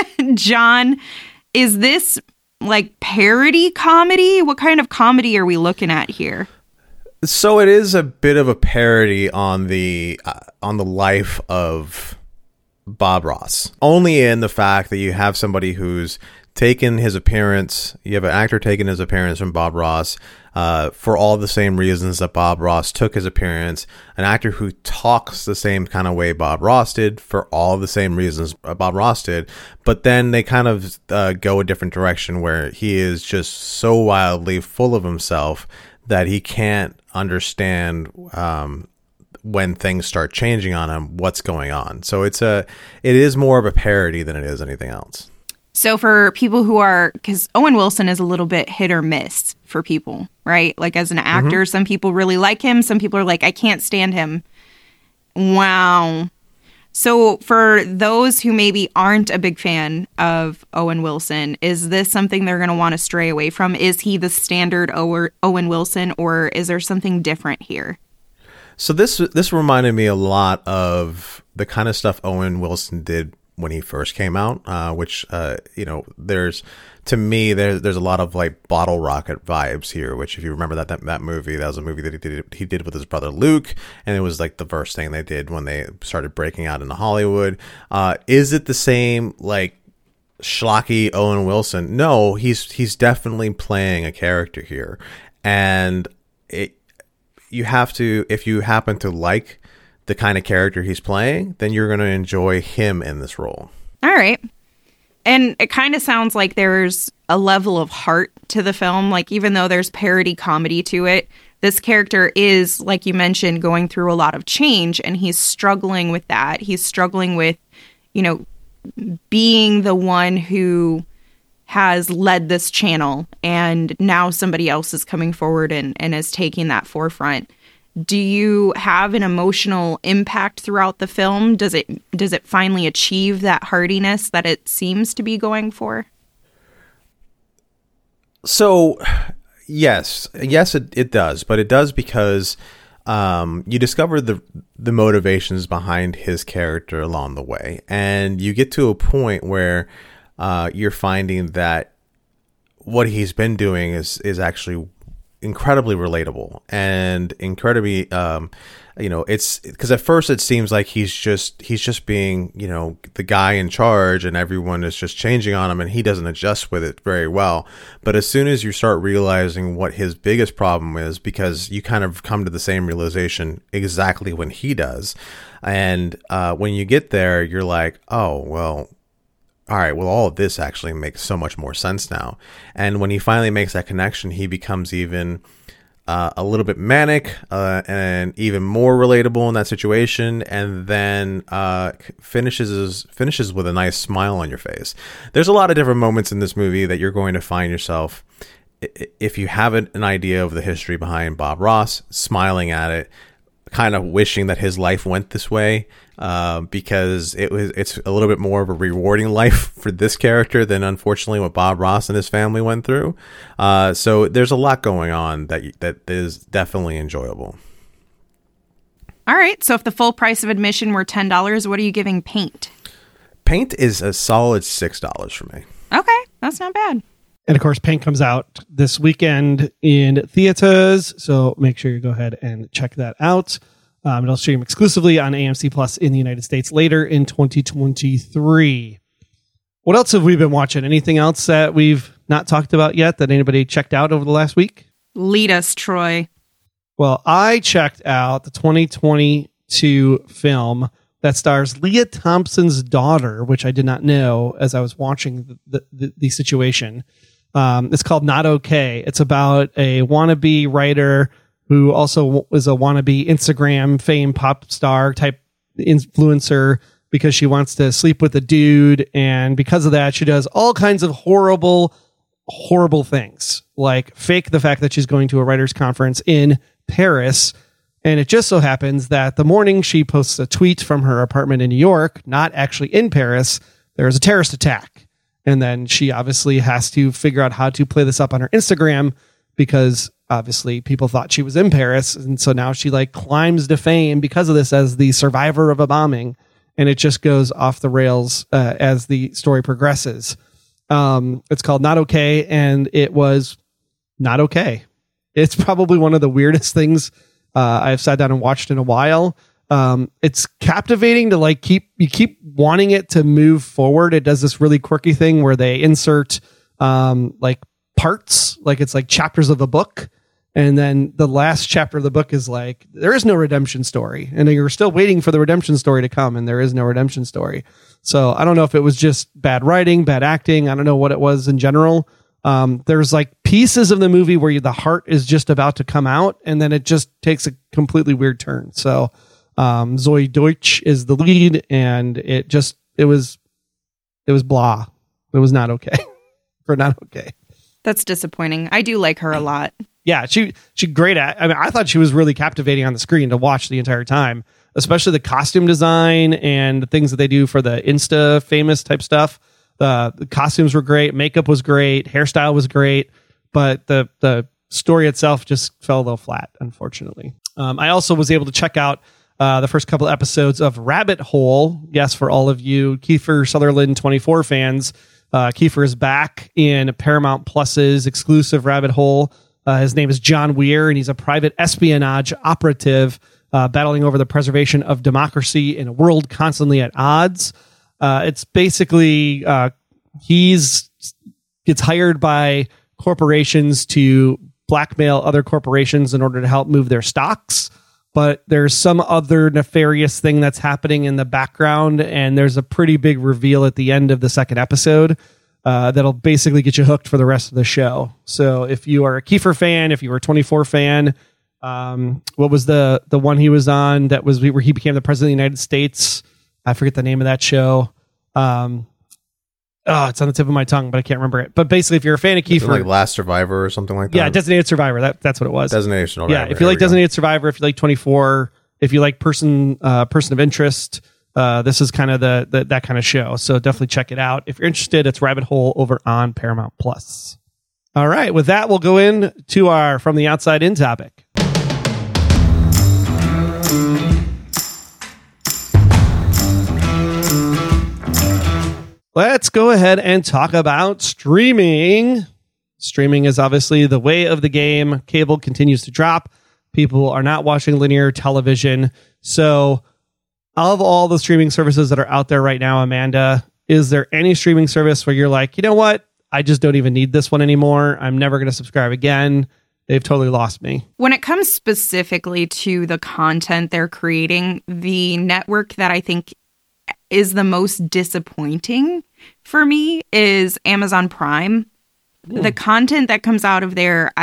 John, is this like parody comedy? What kind of comedy are we looking at here? So it is a bit of a parody on the life of Bob Ross, only in the fact that you have somebody who's taken his appearance. You have an actor taking his appearance from Bob Ross for all the same reasons that Bob Ross took his appearance. An actor who talks the same kind of way Bob Ross did for all the same reasons Bob Ross did. But then they kind of go a different direction where he is just so wildly full of himself that he can't understand when things start changing on him, what's going on. So it is more of a parody than it is anything else. So for people who are, because Owen Wilson is a little bit hit or miss for people, right? Like as an actor, some people really like him. Some people are like, I can't stand him. Wow. So for those who maybe aren't a big fan of Owen Wilson, is this something they're going to want to stray away from? Is he the standard Owen Wilson, or is there something different here? So this reminded me a lot of the kind of stuff Owen Wilson did when he first came out, which there's a lot of like Bottle Rocket vibes here, which if you remember that movie, that was a movie that he did with his brother Luke, and it was like the first thing they did when they started breaking out into Hollywood. Is it the same like schlocky Owen Wilson? No, he's definitely playing a character here, and you have to, if you happen to like the kind of character he's playing, then you're going to enjoy him in this role. All right. And it kind of sounds like there's a level of heart to the film. Like, even though there's parody comedy to it, this character is, like you mentioned, going through a lot of change, and he's struggling with that. He's struggling with, being the one who has led this channel, and now somebody else is coming forward and is taking that forefront. Do you have an emotional impact throughout the film? Does it finally achieve that heartiness that it seems to be going for? So, yes, it does, but it does because you discover the motivations behind his character along the way, and you get to a point where you're finding that what he's been doing is actually incredibly relatable and incredibly, it's because at first it seems like he's just being, the guy in charge and everyone is just changing on him and he doesn't adjust with it very well. But as soon as you start realizing what his biggest problem is, because you kind of come to the same realization exactly when he does. And when you get there, you're like, oh, well, all right, well, all of this actually makes so much more sense now. And when he finally makes that connection, he becomes even a little bit manic and even more relatable in that situation, and then finishes with a nice smile on your face. There's a lot of different moments in this movie that you're going to find yourself, if you have an idea of the history behind Bob Ross, smiling at it, kind of wishing that his life went this way, because it's a little bit more of a rewarding life for this character than unfortunately what Bob Ross and his family went through. So there's a lot going on that is definitely enjoyable. All right. So if the full price of admission were $10, what are you giving Paint? Paint is a solid $6 for me. Okay. That's not bad. And of course, Paint comes out this weekend in theaters, so make sure you go ahead and check that out. It'll stream exclusively on AMC Plus in the United States later in 2023. What else have we been watching? Anything else that we've not talked about yet that anybody checked out over the last week? Lead us, Troy. Well, I checked out the 2022 film that stars Leah Thompson's daughter, which I did not know as I was watching the situation. It's called Not Okay. It's about a wannabe writer who also is a wannabe Instagram fame pop star type influencer because she wants to sleep with a dude. And because of that, she does all kinds of horrible things, like fake the fact that she's going to a writer's conference in Paris. And it just so happens that the morning she posts a tweet from her apartment in New York, not actually in Paris, there is a terrorist attack. And then she obviously has to figure out how to play this up on her Instagram because obviously people thought she was in Paris. And so now she climbs to fame because of this as the survivor of a bombing. And it just goes off the rails as the story progresses. It's called Not Okay. And it was not okay. It's probably one of the weirdest things I've sat down and watched in a while. It's captivating to keep wanting it to move forward. It does this really quirky thing where they insert parts, it's like chapters of a book. And then the last chapter of the book is there is no redemption story. And you're still waiting for the redemption story to come. And there is no redemption story. So I don't know if it was just bad writing, bad acting. I don't know what it was in general. There's pieces of the movie where the heart is just about to come out and then it just takes a completely weird turn. So, Zoe Deutsch is the lead and it was blah. It was not okay for Not Okay. That's disappointing. I do like her a lot. Yeah. She great at, I thought she was really captivating on the screen to watch the entire time, especially the costume design and the things that they do for the Insta famous type stuff. The costumes were great. Makeup was great. Hairstyle was great. But the story itself just fell a little flat, unfortunately. I also was able to check out the first couple episodes of Rabbit Hole. Yes, for all of you Kiefer Sutherland 24 fans, Kiefer is back in Paramount Plus's exclusive Rabbit Hole. His name is John Weir, and he's a private espionage operative battling over the preservation of democracy in a world constantly at odds. It's basically gets hired by corporations to blackmail other corporations in order to help move their stocks. But there's some other nefarious thing that's happening in the background. And there's a pretty big reveal at the end of the second episode that'll basically get you hooked for the rest of the show. So if you are a Kiefer fan, if you are a 24 fan, what was the one he was on that was where he became the president of the United States? I forget the name of that show. It's on the tip of my tongue, but I can't remember it. But basically, if you're a fan of Kiefer, Last Survivor or something like that. Yeah, Designated Survivor. That's what it was. Designated Survivor. Yeah, if you like Designated Survivor, if you like 24, if you like person of interest, this is kind of that kind of show. So definitely check it out if you're interested. It's Rabbit Hole over on Paramount Plus. All right, with that, we'll go in to our From the Outside In topic. Let's go ahead and talk about streaming. Streaming is obviously the way of the game. Cable continues to drop. People are not watching linear television. So, of all the streaming services that are out there right now, Amanda, is there any streaming service where you're like, you know what? I just don't even need this one anymore. I'm never going to subscribe again. They've totally lost me. When it comes specifically to the content they're creating, the network that I think is the most disappointing for me is Amazon Prime. The content that comes out of there,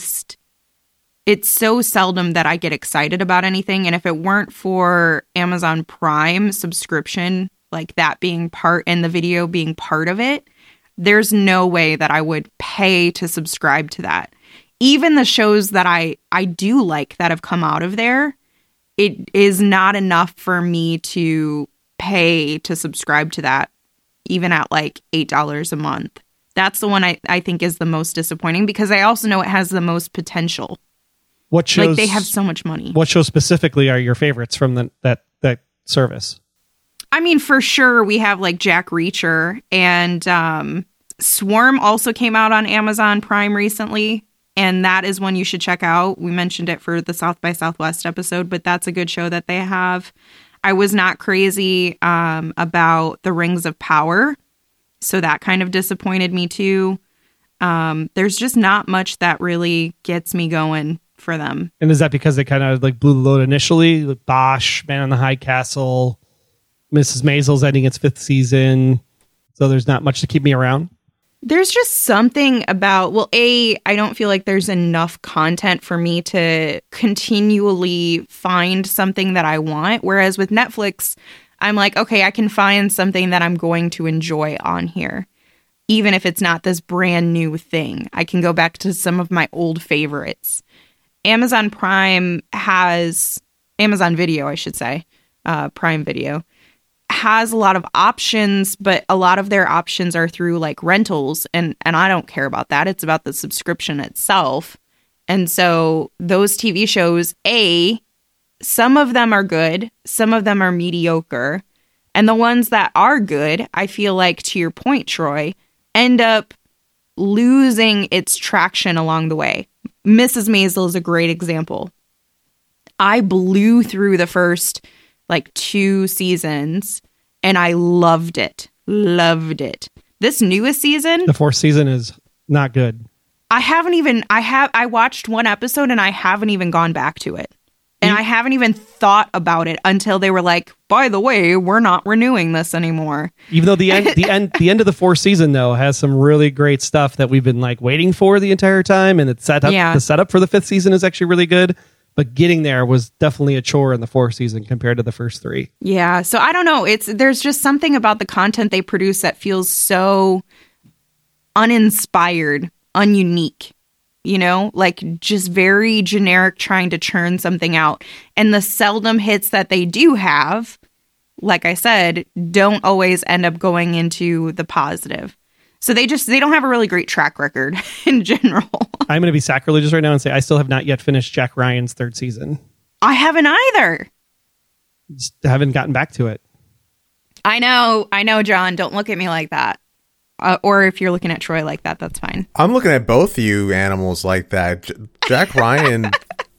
it's so seldom that I get excited about anything. And if it weren't for Amazon Prime subscription, like that being part and the video being part of it, there's no way that I would pay to subscribe to that. Even the shows that I do like that have come out of there, it is not enough for me to pay to subscribe to that, even at like $8 a month. That's the one I think is the most disappointing, because I also know it has the most potential. What shows? Like, they have so much money. What shows specifically are your favorites from that service? I mean, for sure, we have like Jack Reacher, and Swarm also came out on Amazon Prime recently, and that is one you should check out. We mentioned it for the South by Southwest episode, but that's a good show that they have. I was not crazy about the Rings of Power, so that kind of disappointed me too. There's just not much that really gets me going for them. And is that because they kind of like blew the load initially? Like Bosch, Man on the High Castle, Mrs. Maisel's ending its 5th season, so there's not much to keep me around? There's just something about, I don't feel like there's enough content for me to continually find something that I want. Whereas with Netflix, I'm like, okay, I can find something that I'm going to enjoy on here. Even if it's not this brand new thing, I can go back to some of my old favorites. Amazon Prime has, Amazon Video, I should say, Prime Video, has a lot of options, but a lot of their options are through like rentals, and I don't care about that. It's about the subscription itself. And so those TV shows, some of them are good, some of them are mediocre, and the ones that are good, I feel like, to your point, Troy, end up losing its traction along the way. Mrs. Maisel is a great example. I blew through the first like 2 seasons, and I loved it. This newest season, the 4th season, is not good. I watched 1 episode and I haven't even gone back to it. And I haven't even thought about it until they were like, by the way, we're not renewing this anymore. Even though the end of the 4th season, though, has some really great stuff that we've been like waiting for the entire time, and the setup for the 5th season is actually really good. But getting there was definitely a chore in the 4th season compared to the first 3. Yeah, so I don't know. There's just something about the content they produce that feels so uninspired, ununique. You know, like just very generic, trying to churn something out. And the seldom hits that they do have, like I said, don't always end up going into the positive. So they don't have a really great track record in general. I'm going to be sacrilegious right now and say I still have not yet finished Jack Ryan's 3rd season. I haven't either. Just haven't gotten back to it. I know, John. Don't look at me like that. Or if you're looking at Troy like that, that's fine. I'm looking at both you animals like that. Jack Ryan,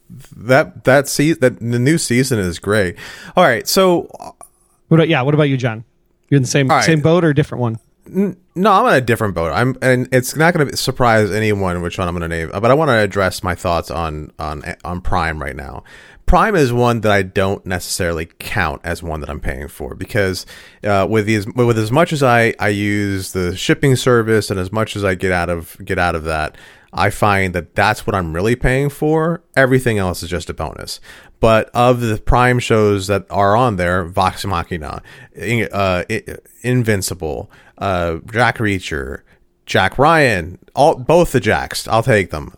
the new season is great. All right, so what about you, John? You're in the same boat or a different one? No, I'm on a different boat. And it's not going to surprise anyone which one I'm going to name, but I want to address my thoughts on Prime right now. Prime is one that I don't necessarily count as one that I'm paying for, because with as much as I use the shipping service and as much as I get out of that, I find that that's what I'm really paying for. Everything else is just a bonus. But of the Prime shows that are on there, Vox Machina, Invincible, Jack Reacher, Jack Ryan, both the Jacks, I'll take them.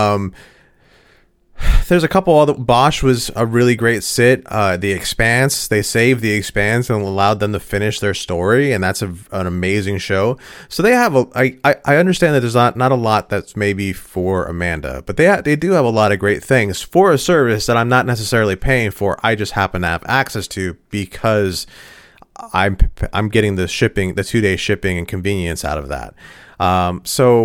There's a couple other. Bosch was a really great sit. The Expanse, they saved The Expanse and allowed them to finish their story, and that's an amazing show. So they have I understand that there's not a lot that's maybe for Amanda, but they do have a lot of great things for a service that I'm not necessarily paying for. I just happen to have access to because I'm getting the 2-day shipping and convenience out of that. So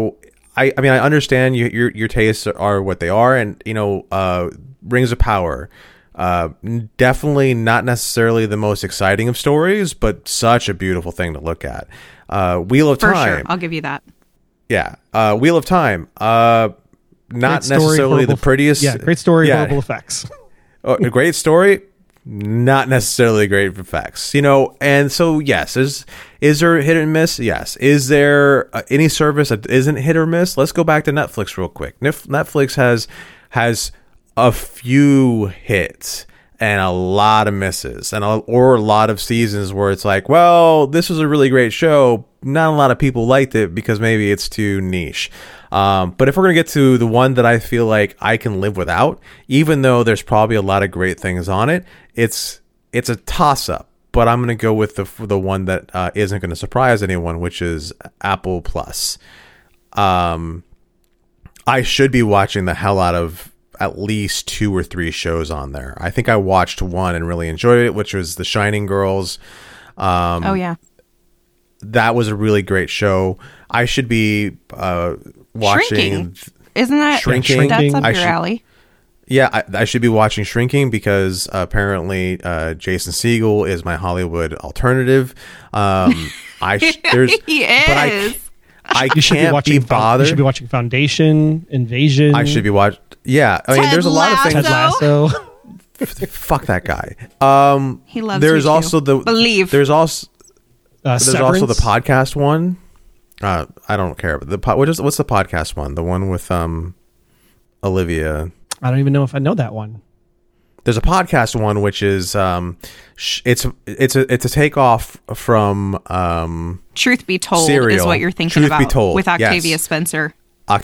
I mean, I understand your tastes are what they are, and Rings of Power, definitely not necessarily the most exciting of stories, but such a beautiful thing to look at. Wheel of For Time, sure. I'll give you that. yeah. Wheel of Time, not necessarily the prettiest. Yeah, great story, Yeah. horrible effects. A great story, not necessarily great effects, and so yes, is there hit and miss? Yes. Is there any service that isn't hit or miss? Let's go back to Netflix real quick. Netflix has a few hits and a lot of misses, or a lot of seasons where it's like, well, this was a really great show, not a lot of people liked it because maybe it's too niche. But if we're going to get to the one that I feel like I can live without, even though there's probably a lot of great things on it, it's a toss-up. But I'm going to go with the one that isn't going to surprise anyone, which is Apple Plus. I should be watching the hell out of at least 2 or 3 shows on there. I think I watched one and really enjoyed it, which was The Shining Girls. Oh, yeah. That was a really great show. I should be watching. Shrinking. Isn't that Shrinking? That's up I your should- alley. Yeah, I should be watching Shrinking because apparently Jason Segel is my Hollywood alternative. There's, He but is. I You should be can't watching. be bothered. You should be watching Foundation, Invasion. I should be watching. Yeah, I mean, Ted there's a lot of things. Ted Lasso. Fuck that guy. He loves There's you too. also the Believe. There's also also the Severance. podcast one. I don't care. But what's the podcast one? The one with Olivia. I don't even know if I know that one. There's a podcast one which is it's a takeoff from Truth Be Told Serial. is what you're thinking Truth about Be Told, with Octavia yes. Spencer.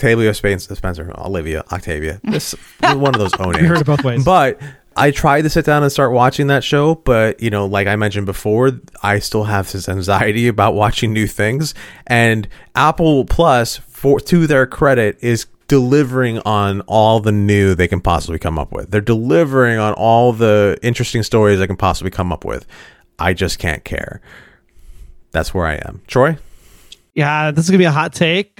Octavia. This is one of those own names. We heard it both ways. But I tried to sit down and start watching that show, but like I mentioned before, I still have this anxiety about watching new things. And Apple Plus, to their credit, is delivering on all the new they can possibly come up with. They're delivering on all the interesting stories they can possibly come up with. I just can't care. That's where I am. Troy? Yeah, this is gonna be a hot take.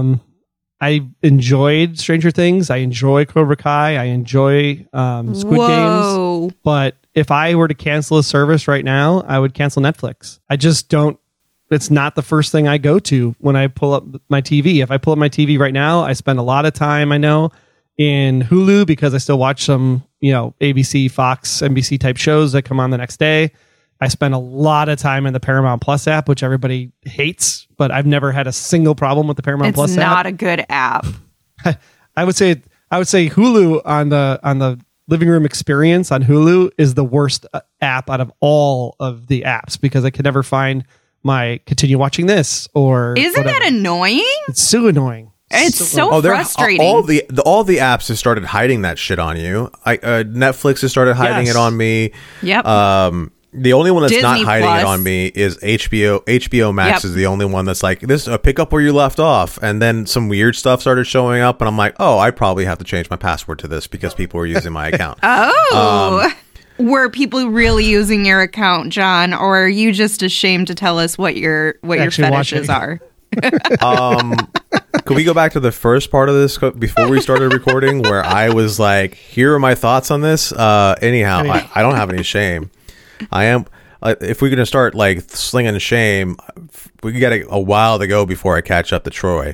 I enjoyed Stranger Things. I enjoy Cobra Kai. I enjoy Squid Whoa. Games. But if I were to cancel a service right now, I would cancel Netflix. I just don't. It's not the first thing I go to when I pull up my TV. If I pull up my TV right now, I spend a lot of time, I know, in Hulu because I still watch some, ABC, Fox, NBC type shows that come on the next day. I spend a lot of time in the Paramount Plus app, which everybody hates, but I've never had a single problem with the Paramount It's Plus not app. a good app. I would say Hulu on the living room experience on Hulu is the worst app out of all of the apps because I can never find my continue watching this or Isn't whatever. that annoying? It's so annoying. It's so they're- frustrating. All the apps have started hiding that shit on you. Netflix has started hiding Yes. it on me. Yep. The only one that's Disney not hiding Plus. it on me is HBO. HBO Max Yep. is the only one that's like this. Pick up where you left off, and then some weird stuff started showing up, and I'm like, oh, I probably have to change my password to this because people are using my account. Oh. Were people really using your account, John, or are you just ashamed to tell us what your Actually fetishes watching. are? Could we go back to the first part of this before we started recording, where I was like, here are my thoughts on this. Anyhow, I don't have any shame. I am. If we're gonna start like slinging shame, we got a while to go before I catch up to Troy.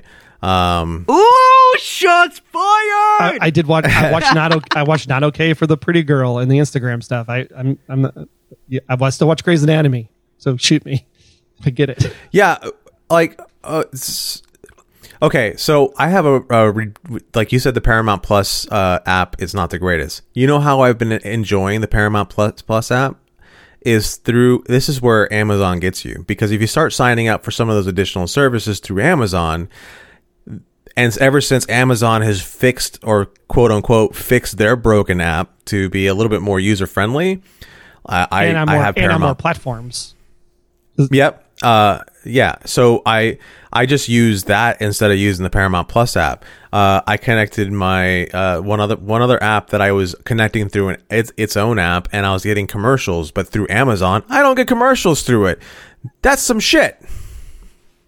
Ooh, shots fired! I did watch. I watched Not Okay for the pretty girl and the Instagram stuff. I still watch Grey's Anatomy. So shoot me. I get it. Yeah, like okay. So I have like you said, the Paramount Plus app is not the greatest. You know how I've been enjoying the Paramount Plus app is through. This is where Amazon gets you, because if you start signing up for some of those additional services through Amazon, and ever since Amazon has fixed, or quote unquote fixed, their broken app to be a little bit more user friendly, I have and on more Paramount. platforms. Yep. Yeah. So I just use that instead of using the Paramount Plus app. I connected my one other app that I was connecting through its own app, and I was getting commercials, but through Amazon, I don't get commercials through it. That's some shit.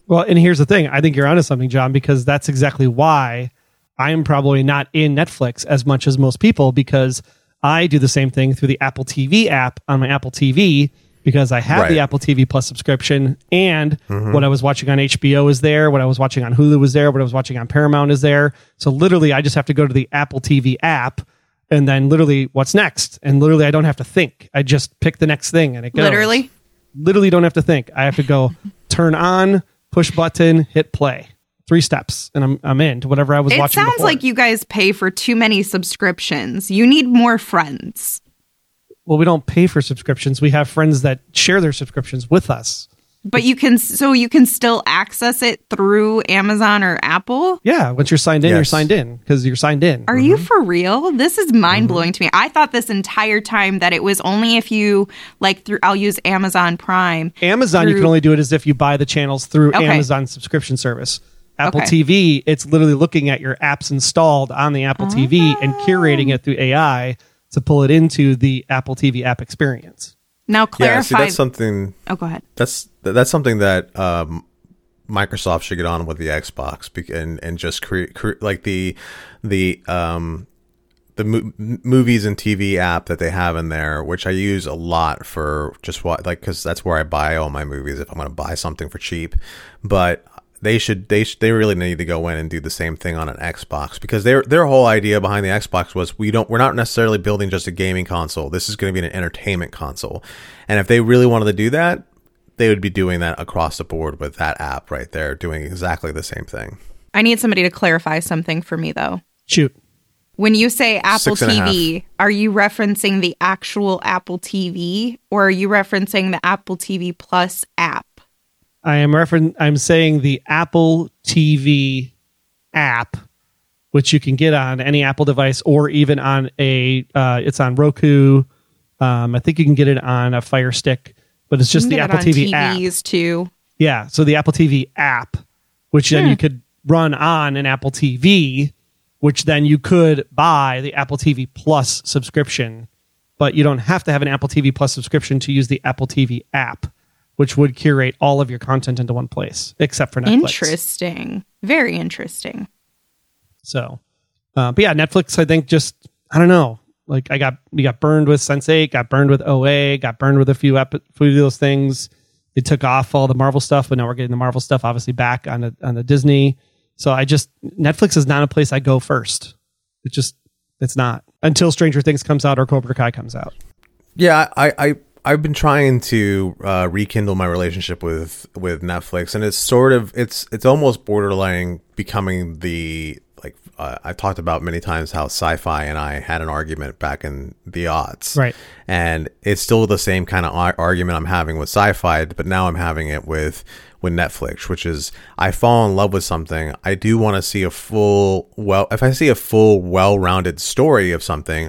Well, and here's the thing. I think you're onto something, John, because that's exactly why I am probably not in Netflix as much as most people, because I do the same thing through the Apple TV app on my Apple TV, because I have the Apple TV Plus subscription, and what I was watching on HBO is there, what I was watching on Hulu was there, what I was watching on Paramount is there. So literally, I just have to go to the Apple TV app, and then literally, what's next? And literally, I don't have to think. I just pick the next thing, and it goes. Literally don't have to think. I have to go turn on, push button, hit play. 3 steps, and I'm into whatever I was watching. It sounds before. like you guys pay for too many subscriptions. You need more friends. Well, we don't pay for subscriptions. We have friends that share their subscriptions with us. But you can still access it through Amazon or Apple? Yeah, once you're signed in, you're signed in because you're signed in. Are you for real? This is mind-blowing to me. I thought this entire time that it was only if you, I'll use Amazon Prime. Amazon, you can only do it as if you buy the channels through Amazon subscription service. Apple TV, it's literally looking at your apps installed on the Apple TV and curating it through AI to pull it into the Apple TV app experience. Now clarify. Yeah, see, that's something. Oh, go ahead. That's something that Microsoft should get on with the Xbox and just create like the movies and TV app that they have in there, which I use a lot for just because that's where I buy all my movies if I'm going to buy something for cheap. But they really need to go in and do the same thing on an Xbox, because their whole idea behind the Xbox was we're not necessarily building just a gaming console. This is going to be an entertainment console. And if they really wanted to do that, they would be doing that across the board with that app right there, doing exactly the same thing. I need somebody to clarify something for me, though. Shoot. When you say Apple TV, are you referencing the actual Apple TV, or are you referencing the Apple TV Plus app? I'm saying the Apple TV app, which you can get on any Apple device or even on it's on Roku. I think you can get it on a Fire Stick, but it's just the Apple TV app. TVs too. Yeah, so the Apple TV app, which then you could run on an Apple TV, which then you could buy the Apple TV Plus subscription, but you don't have to have an Apple TV Plus subscription to use the Apple TV app, which would curate all of your content into one place, except for Netflix. Interesting. Very interesting. So, but yeah, Netflix, I think I don't know. Like we got burned with Sense8, got burned with OA, got burned with a few of those things. They took off all the Marvel stuff, but now we're getting the Marvel stuff obviously back on the Disney. So Netflix is not a place I go first. It's not until Stranger Things comes out or Cobra Kai comes out. Yeah, I've been trying to rekindle my relationship with Netflix, and it's almost borderline becoming the I've talked about many times how Sci-Fi and I had an argument back in the aughts, right? And it's still the same kind of argument I'm having with Sci-Fi, but now I'm having it with Netflix, which is I fall in love with something, I do want to see if I see a full well-rounded story of something,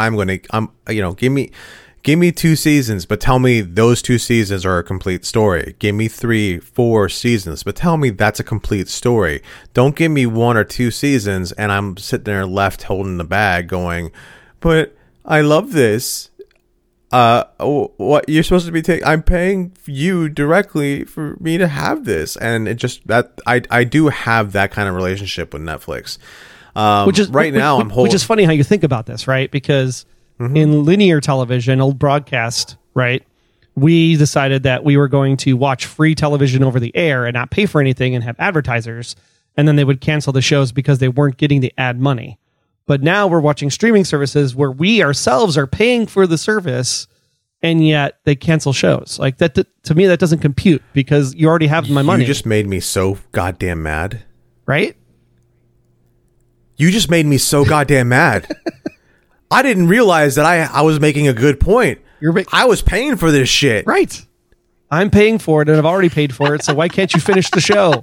give me 2 seasons, but tell me those 2 seasons are a complete story. Give me 3-4 seasons, but tell me that's a complete story. Don't give me 1 or 2 seasons and I'm sitting there left holding the bag going, but I love this. What you're supposed to be I'm paying you directly for me to have this. And it just I do have that kind of relationship with Netflix. Which is funny how you think about this, right? Because in linear television, old broadcast, right, we decided that we were going to watch free television over the air and not pay for anything and have advertisers, and then they would cancel the shows because they weren't getting the ad money. But now we're watching streaming services where we ourselves are paying for the service, and yet they cancel shows. Like that, to me, that doesn't compute because you already have my money. You just made me so goddamn mad. Right? You just made me so goddamn mad. I didn't realize that I was making a good point. I was paying for this shit. Right. I'm paying for it and I've already paid for it, so why can't you finish the show?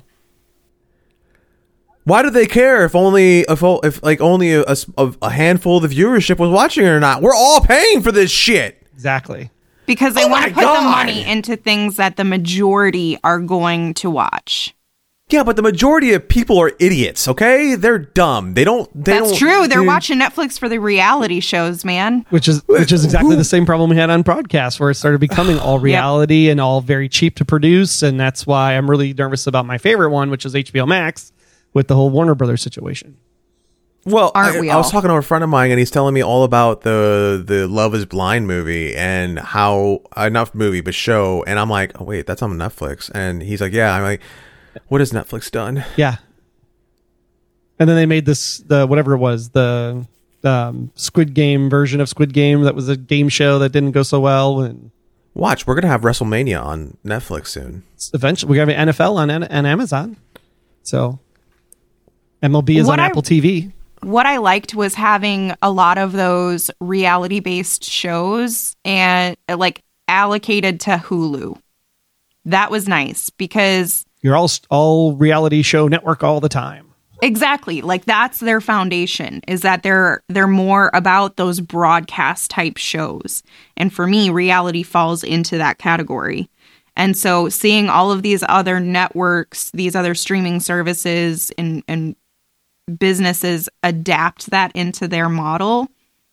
Why do they care if only a handful of the viewership was watching it or not? We're all paying for this shit. Exactly. Because they want to put the money into things that the majority are going to watch. Yeah, but the majority of people are idiots, okay? They're dumb. That's true. They're watching Netflix for the reality shows, man. Which is exactly the same problem we had on broadcast, where it started becoming all reality and all very cheap to produce. And that's why I'm really nervous about my favorite one, which is HBO Max, with the whole Warner Brothers situation. Well, I was talking to a friend of mine, and he's telling me all about the Love is Blind movie and how, not movie, but show. And I'm like, oh, wait, that's on Netflix. And he's like, yeah. I'm like, what has Netflix done? Yeah. And then they made the Squid Game version of Squid Game that was a game show that didn't go so well. And watch, we're going to have WrestleMania on Netflix soon. Eventually, we're going to have NFL on Amazon. So MLB is on Apple TV. What I liked was having a lot of those reality-based shows and like allocated to Hulu. That was nice because you're all reality show network all the time. Exactly. Like that's their foundation, is that they're more about those broadcast type shows. And for me, reality falls into that category. And so seeing all of these other networks, these other streaming services and businesses adapt that into their model,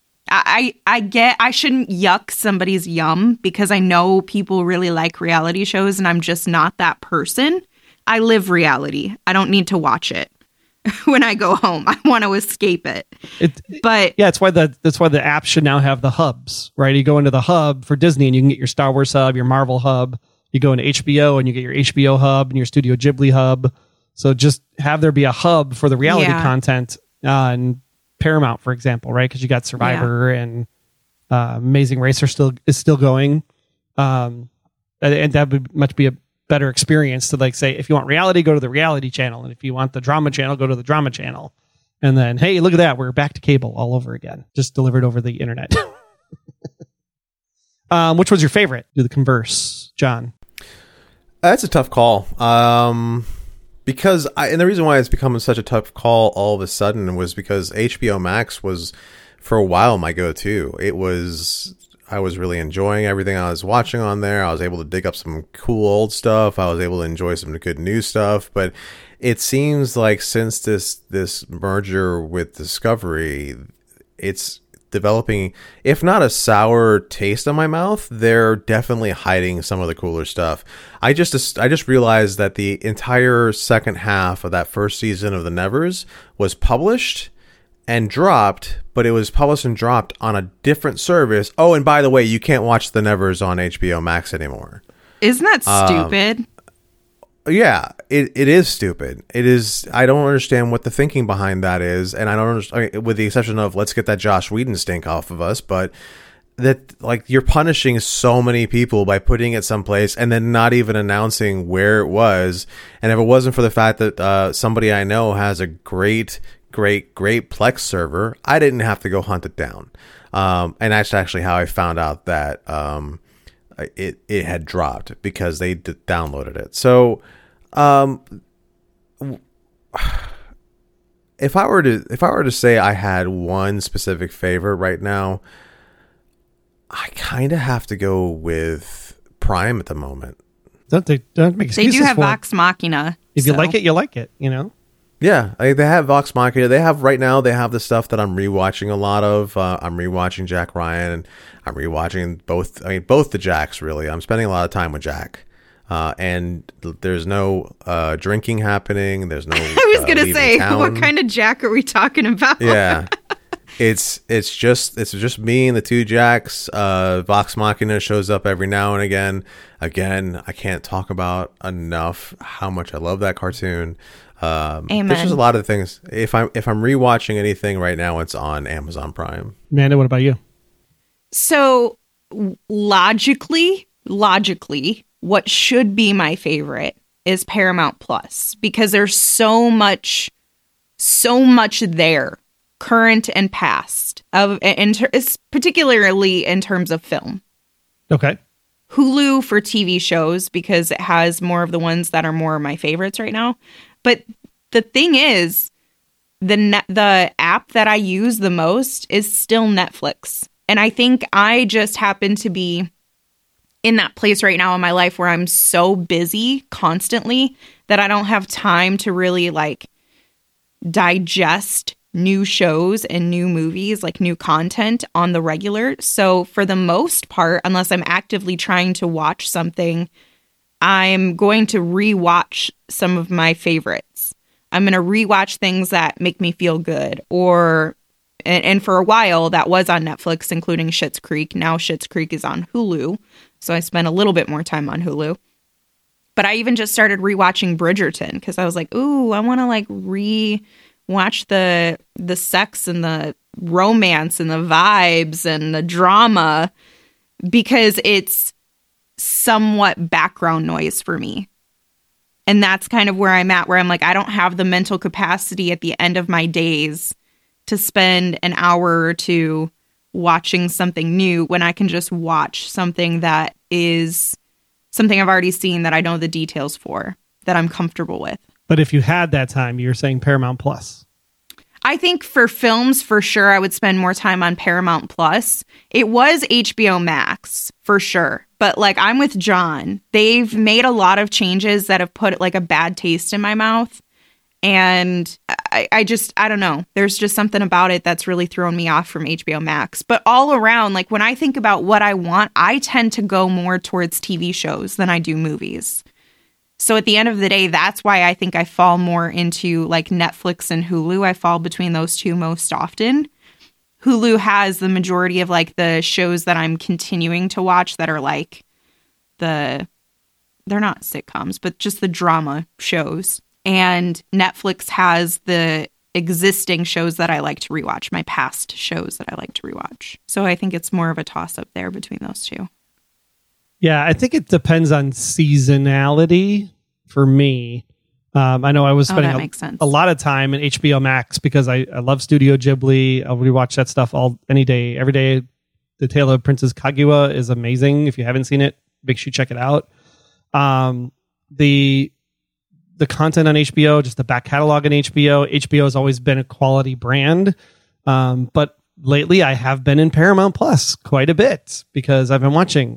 I shouldn't yuck somebody's yum because I know people really like reality shows and I'm just not that person. I live reality. I don't need to watch it when I go home. I want to escape it. That's why the app should now have the hubs, right? You go into the hub for Disney and you can get your Star Wars hub, your Marvel hub. You go into HBO and you get your HBO hub and your Studio Ghibli hub. So just have there be a hub for the reality content on Paramount, for example, right? Because you got Survivor and Amazing Race is still going, and that would much be a better experience to like say, if you want reality, go to the reality channel, and if you want the drama channel, go to the drama channel. And then, hey, look at that, we're back to cable all over again, just delivered over the internet. Which was your favorite? Do the converse, John? That's a tough call. Because and the reason why it's becoming such a tough call all of a sudden was because HBO Max was for a while my go-to. I was really enjoying everything I was watching on there. I was able to dig up some cool old stuff. I was able to enjoy some good new stuff. But it seems like since this merger with Discovery, it's developing, if not a sour taste in my mouth, they're definitely hiding some of the cooler stuff. I just realized that the entire second half of that first season of The Nevers was published and dropped, but it was published and dropped on a different service. Oh, and by the way, you can't watch The Nevers on HBO Max anymore. Isn't that stupid? Yeah, it is stupid. It is. I don't understand what the thinking behind that is, and I don't understand, with the exception of let's get that Joss Whedon stink off of us, but that, like, you're punishing so many people by putting it someplace and then not even announcing where it was. And if it wasn't for the fact that somebody I know has a great Plex server, I didn't have to go hunt it down. And that's actually how I found out that it had dropped, because they downloaded it. So if I were to say I had one specific favorite right now, I kind of have to go with Prime at the moment. Don't make excuses. They do have for Vox Machina. If you like it, you like it, you know? Yeah, they have Vox Machina. They have the stuff that I'm rewatching a lot of. I'm rewatching Jack Ryan, and I'm rewatching both the Jacks, really. I'm spending a lot of time with Jack. And there's no drinking happening. There's no I was going to say, town. What kind of Jack are we talking about? Yeah. It's just me and the two Jacks. Vox Machina shows up every now and again. Again, I can't talk about enough how much I love that cartoon. Amen. There's just a lot of things. If I'm rewatching anything right now, it's on Amazon Prime. Amanda, what about you? So logically, what should be my favorite is Paramount Plus, because there's so much there, current and past, particularly in terms of film. Okay. Hulu for TV shows, because it has more of the ones that are more my favorites right now. But the thing is, the app that I use the most is still Netflix. And I think I just happen to be in that place right now in my life where I'm so busy constantly that I don't have time to really like digest new shows and new movies, like new content on the regular. So for the most part, unless I'm actively trying to watch something, I'm going to rewatch some of my favorites. I'm going to rewatch things that make me feel good. And for a while, that was on Netflix, including Schitt's Creek. Now Schitt's Creek is on Hulu. So I spent a little bit more time on Hulu. But I even just started rewatching Bridgerton because I was like, ooh, I want to like rewatch the sex and the romance and the vibes and the drama because it's somewhat background noise for me. And that's kind of where I'm at, where I'm like, I don't have the mental capacity at the end of my days to spend an hour or two watching something new when I can just watch something that is something I've already seen that I know the details for, that I'm comfortable with. But if you had that time, you're saying Paramount Plus. I think for films, for sure, I would spend more time on Paramount Plus. It was HBO Max, for sure. But like, I'm with John. They've made a lot of changes that have put like a bad taste in my mouth. And I don't know. There's just something about it that's really thrown me off from HBO Max. But all around, like when I think about what I want, I tend to go more towards TV shows than I do movies. So at the end of the day, that's why I think I fall more into like Netflix and Hulu. I fall between those two most often. Hulu has the majority of like the shows that I'm continuing to watch that are like they're not sitcoms, but just the drama shows. And Netflix has the existing shows that I like to rewatch, my past shows that I like to rewatch. So I think it's more of a toss-up there between those two. Yeah, I think it depends on seasonality for me. I know I was spending a lot of time in HBO Max because I love Studio Ghibli. I'll rewatch that stuff any day, every day. The Tale of Princess Kaguya is amazing. If you haven't seen it, make sure you check it out. The content on HBO, just the back catalog on HBO. HBO has always been a quality brand. But lately I have been in Paramount Plus quite a bit because I've been watching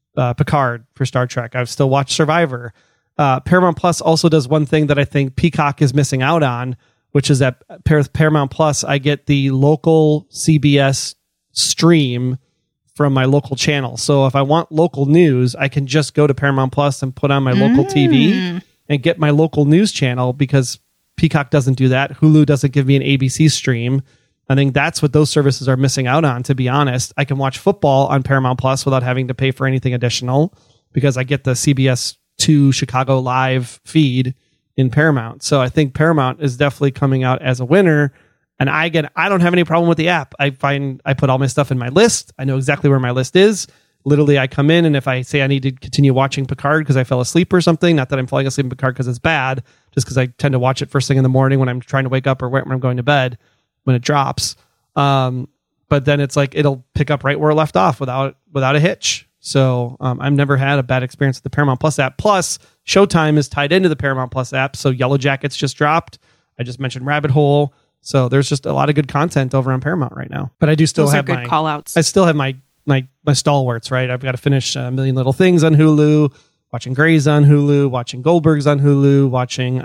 Picard for Star Trek. I've still watched Survivor. Paramount Plus also does one thing that I think Peacock is missing out on, which is that Paramount Plus, I get the local CBS stream from my local channel. So if I want local news, I can just go to Paramount Plus and put on my local TV and get my local news channel because Peacock doesn't do that. Hulu doesn't give me an ABC stream. I think that's what those services are missing out on, to be honest. I can watch football on Paramount Plus without having to pay for anything additional because I get the CBS 2 Chicago Live feed in Paramount. So I think Paramount is definitely coming out as a winner. And I don't have any problem with the app. I put all my stuff in my list. I know exactly where my list is. Literally, I come in and if I say I need to continue watching Picard because I fell asleep or something, not that I'm falling asleep in Picard because it's bad, just because I tend to watch it first thing in the morning when I'm trying to wake up or when I'm going to bed when it drops. But then it's like it'll pick up right where it left off without a hitch. So I've never had a bad experience with the Paramount Plus app. Plus, Showtime is tied into the Paramount Plus app. So Yellow Jackets just dropped. I just mentioned Rabbit Hole. So there's just a lot of good content over on Paramount right now. But I do still have good call-outs. I still have my stalwarts, right? I've got to finish A Million Little Things on Hulu, watching Grey's on Hulu, watching Goldberg's on Hulu, watching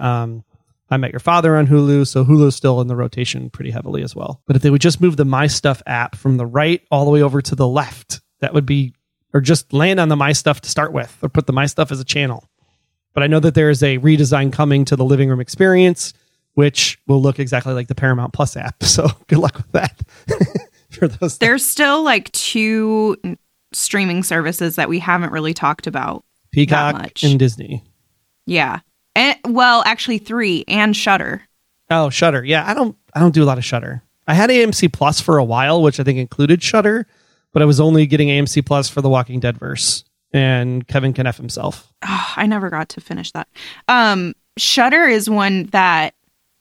I Met Your Father on Hulu. So Hulu's still in the rotation pretty heavily as well. But if they would just move the My Stuff app from the right all the way over to the left, that would be, or just land on the My Stuff to start with, or put the My Stuff as a channel. But I know that there is a redesign coming to the living room experience, which will look exactly like the Paramount Plus app. So good luck with that. For those There's still like 2 streaming services that we haven't really talked about. Peacock and Disney. Yeah. And, well, actually 3 and Shudder. Oh, Shudder. Yeah, I don't do a lot of Shudder. I had AMC Plus for a while, which I think included Shudder, but I was only getting AMC Plus for The Walking Dead verse and Kevin Can F himself. Oh, I never got to finish that. Shudder is one that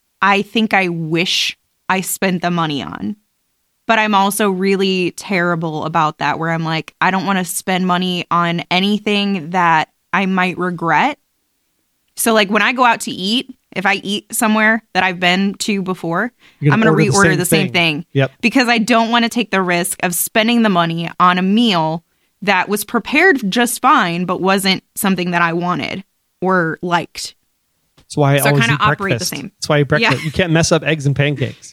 I think I wish I spent the money on. But I'm also really terrible about that, where I'm like, I don't want to spend money on anything that I might regret. So like when I go out to eat, if I eat somewhere that I've been to before, I'm going to reorder the same thing. Yep. Because I don't want to take the risk of spending the money on a meal that was prepared just fine, but wasn't something that I wanted or liked. That's why I So I always kinda eat operate the breakfast. same. That's why I eat breakfast. Yeah. You can't mess up eggs and pancakes.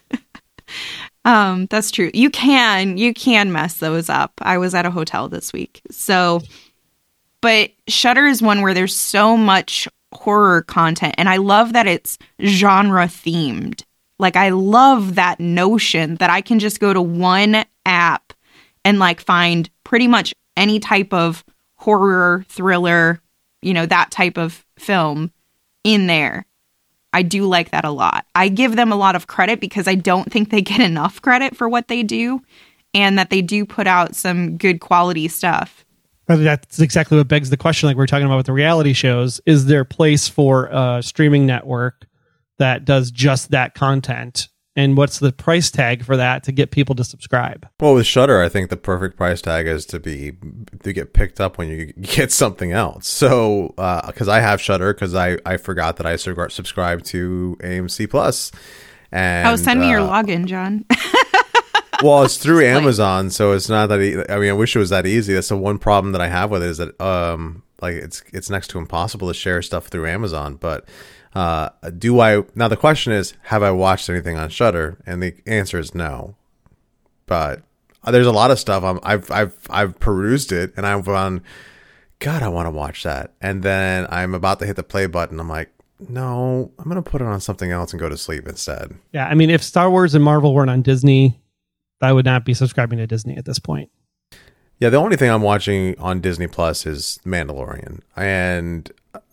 That's true. You can mess those up. I was at a hotel this week. So, but Shudder is one where there's so much horror content, and I love that it's genre themed. Like, I love that notion that I can just go to one app and like find pretty much any type of horror, thriller, that type of film in there. I do like that a lot. I give them a lot of credit because I don't think they get enough credit for what they do, and that they do put out some good quality stuff. But that's exactly what begs the question, like we were talking about with the reality shows. Is there a place for a streaming network that does just that content? And what's the price tag for that to get people to subscribe? Well, with Shudder, I think the perfect price tag is to get picked up when you get something else. So, because I have Shudder, because I forgot that I subscribed to AMC Plus. And Send me your login, John. well, it's through Amazon, so it's not that. I wish it was that easy. That's the one problem that I have with it, is that like it's next to impossible to share stuff through Amazon. But do I? Now the question is, have I watched anything on Shudder? And the answer is no. But there's a lot of stuff I've perused it, and I've gone, God, I want to watch that. And then I'm about to hit the play button. I'm like, no, I'm going to put it on something else and go to sleep instead. Yeah, I mean, if Star Wars and Marvel weren't on Disney, I would not be subscribing to Disney at this point. Yeah, the only thing I'm watching on Disney Plus is Mandalorian, and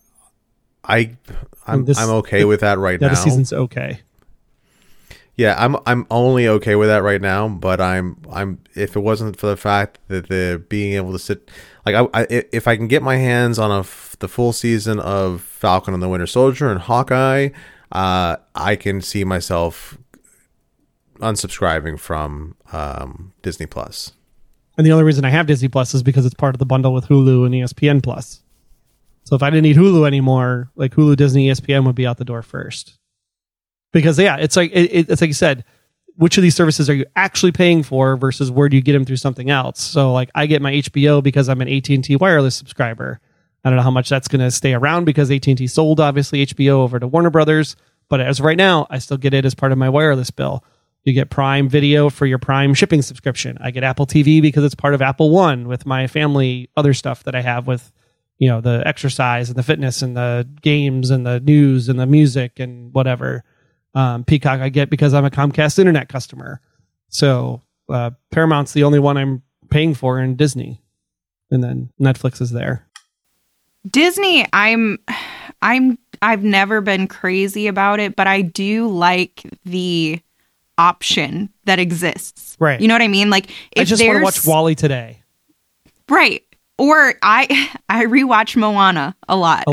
I'm okay with that right now. The season's okay. Yeah, I'm only okay with that right now. But I'm if it wasn't for the fact that the being able to sit, like if I can get my hands on the full season of Falcon and the Winter Soldier and Hawkeye, I can see myself unsubscribing from Disney Plus. And the only reason I have Disney Plus is because it's part of the bundle with Hulu and ESPN Plus. So if I didn't need Hulu anymore, like Hulu, Disney, ESPN would be out the door first. Because yeah, it's like it's like you said, which of these services are you actually paying for versus where do you get them through something else? So like I get my HBO because I'm an AT&T wireless subscriber. I don't know how much that's going to stay around because AT&T sold obviously HBO over to Warner Brothers, but as of right now, I still get it as part of my wireless bill. You get Prime Video for your Prime shipping subscription. I get Apple TV because it's part of Apple One with my family other stuff that I have with, the exercise and the fitness and the games and the news and the music and whatever. Peacock I get because I'm a Comcast internet customer. So Paramount's the only one I'm paying for in Disney. And then Netflix is there. Disney, I've never been crazy about it, but I do like the option that exists. Right. You know what I mean? Like if I just want to watch WALL-E today. Right. Or I rewatch Moana a lot.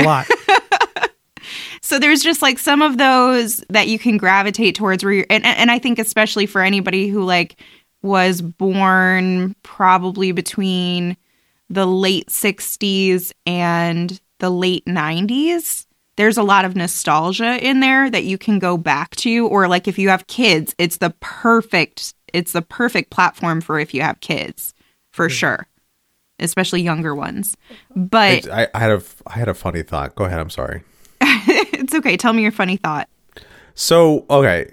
So there's just like some of those that you can gravitate towards where and I think especially for anybody who like was born probably between the late 60s and the late 90s, there's a lot of nostalgia in there that you can go back to. Or like if you have kids, it's the perfect platform for if you have kids, for sure. Especially younger ones. But I had a funny thought. Go ahead. I'm sorry. It's okay. Tell me your funny thought. So, okay.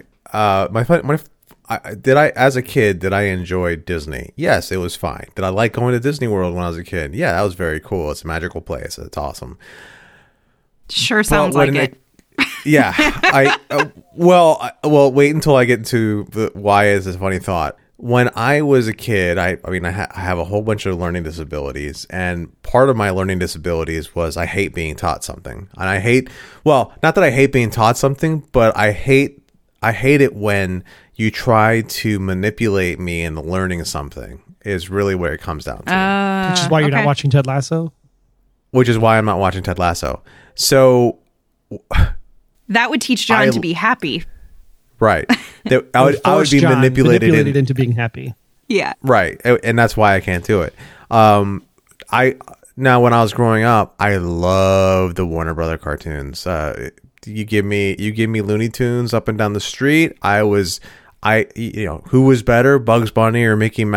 As a kid, did I enjoy Disney? Yes, it was fine. Did I like going to Disney World when I was a kid? Yeah, that was very cool. It's a magical place. It's awesome. Sure sounds like it. Yeah. Well, wait until I get to why is this a funny thought. When I was a kid, I have a whole bunch of learning disabilities, and part of my learning disabilities was I hate being taught something. And not that I hate being taught something, but I hate it when you try to manipulate me into learning something is really where it comes down to. Which is why you're not watching Ted Lasso? Which is why I'm not watching Ted Lasso. So that would teach John to be happy. Right. I would be manipulated into being happy. Yeah. Right. And that's why I can't do it. Now when I was growing up, I loved the Warner Brother cartoons. You give me Looney Tunes up and down the street. Who was better, Bugs Bunny or Mickey Mouse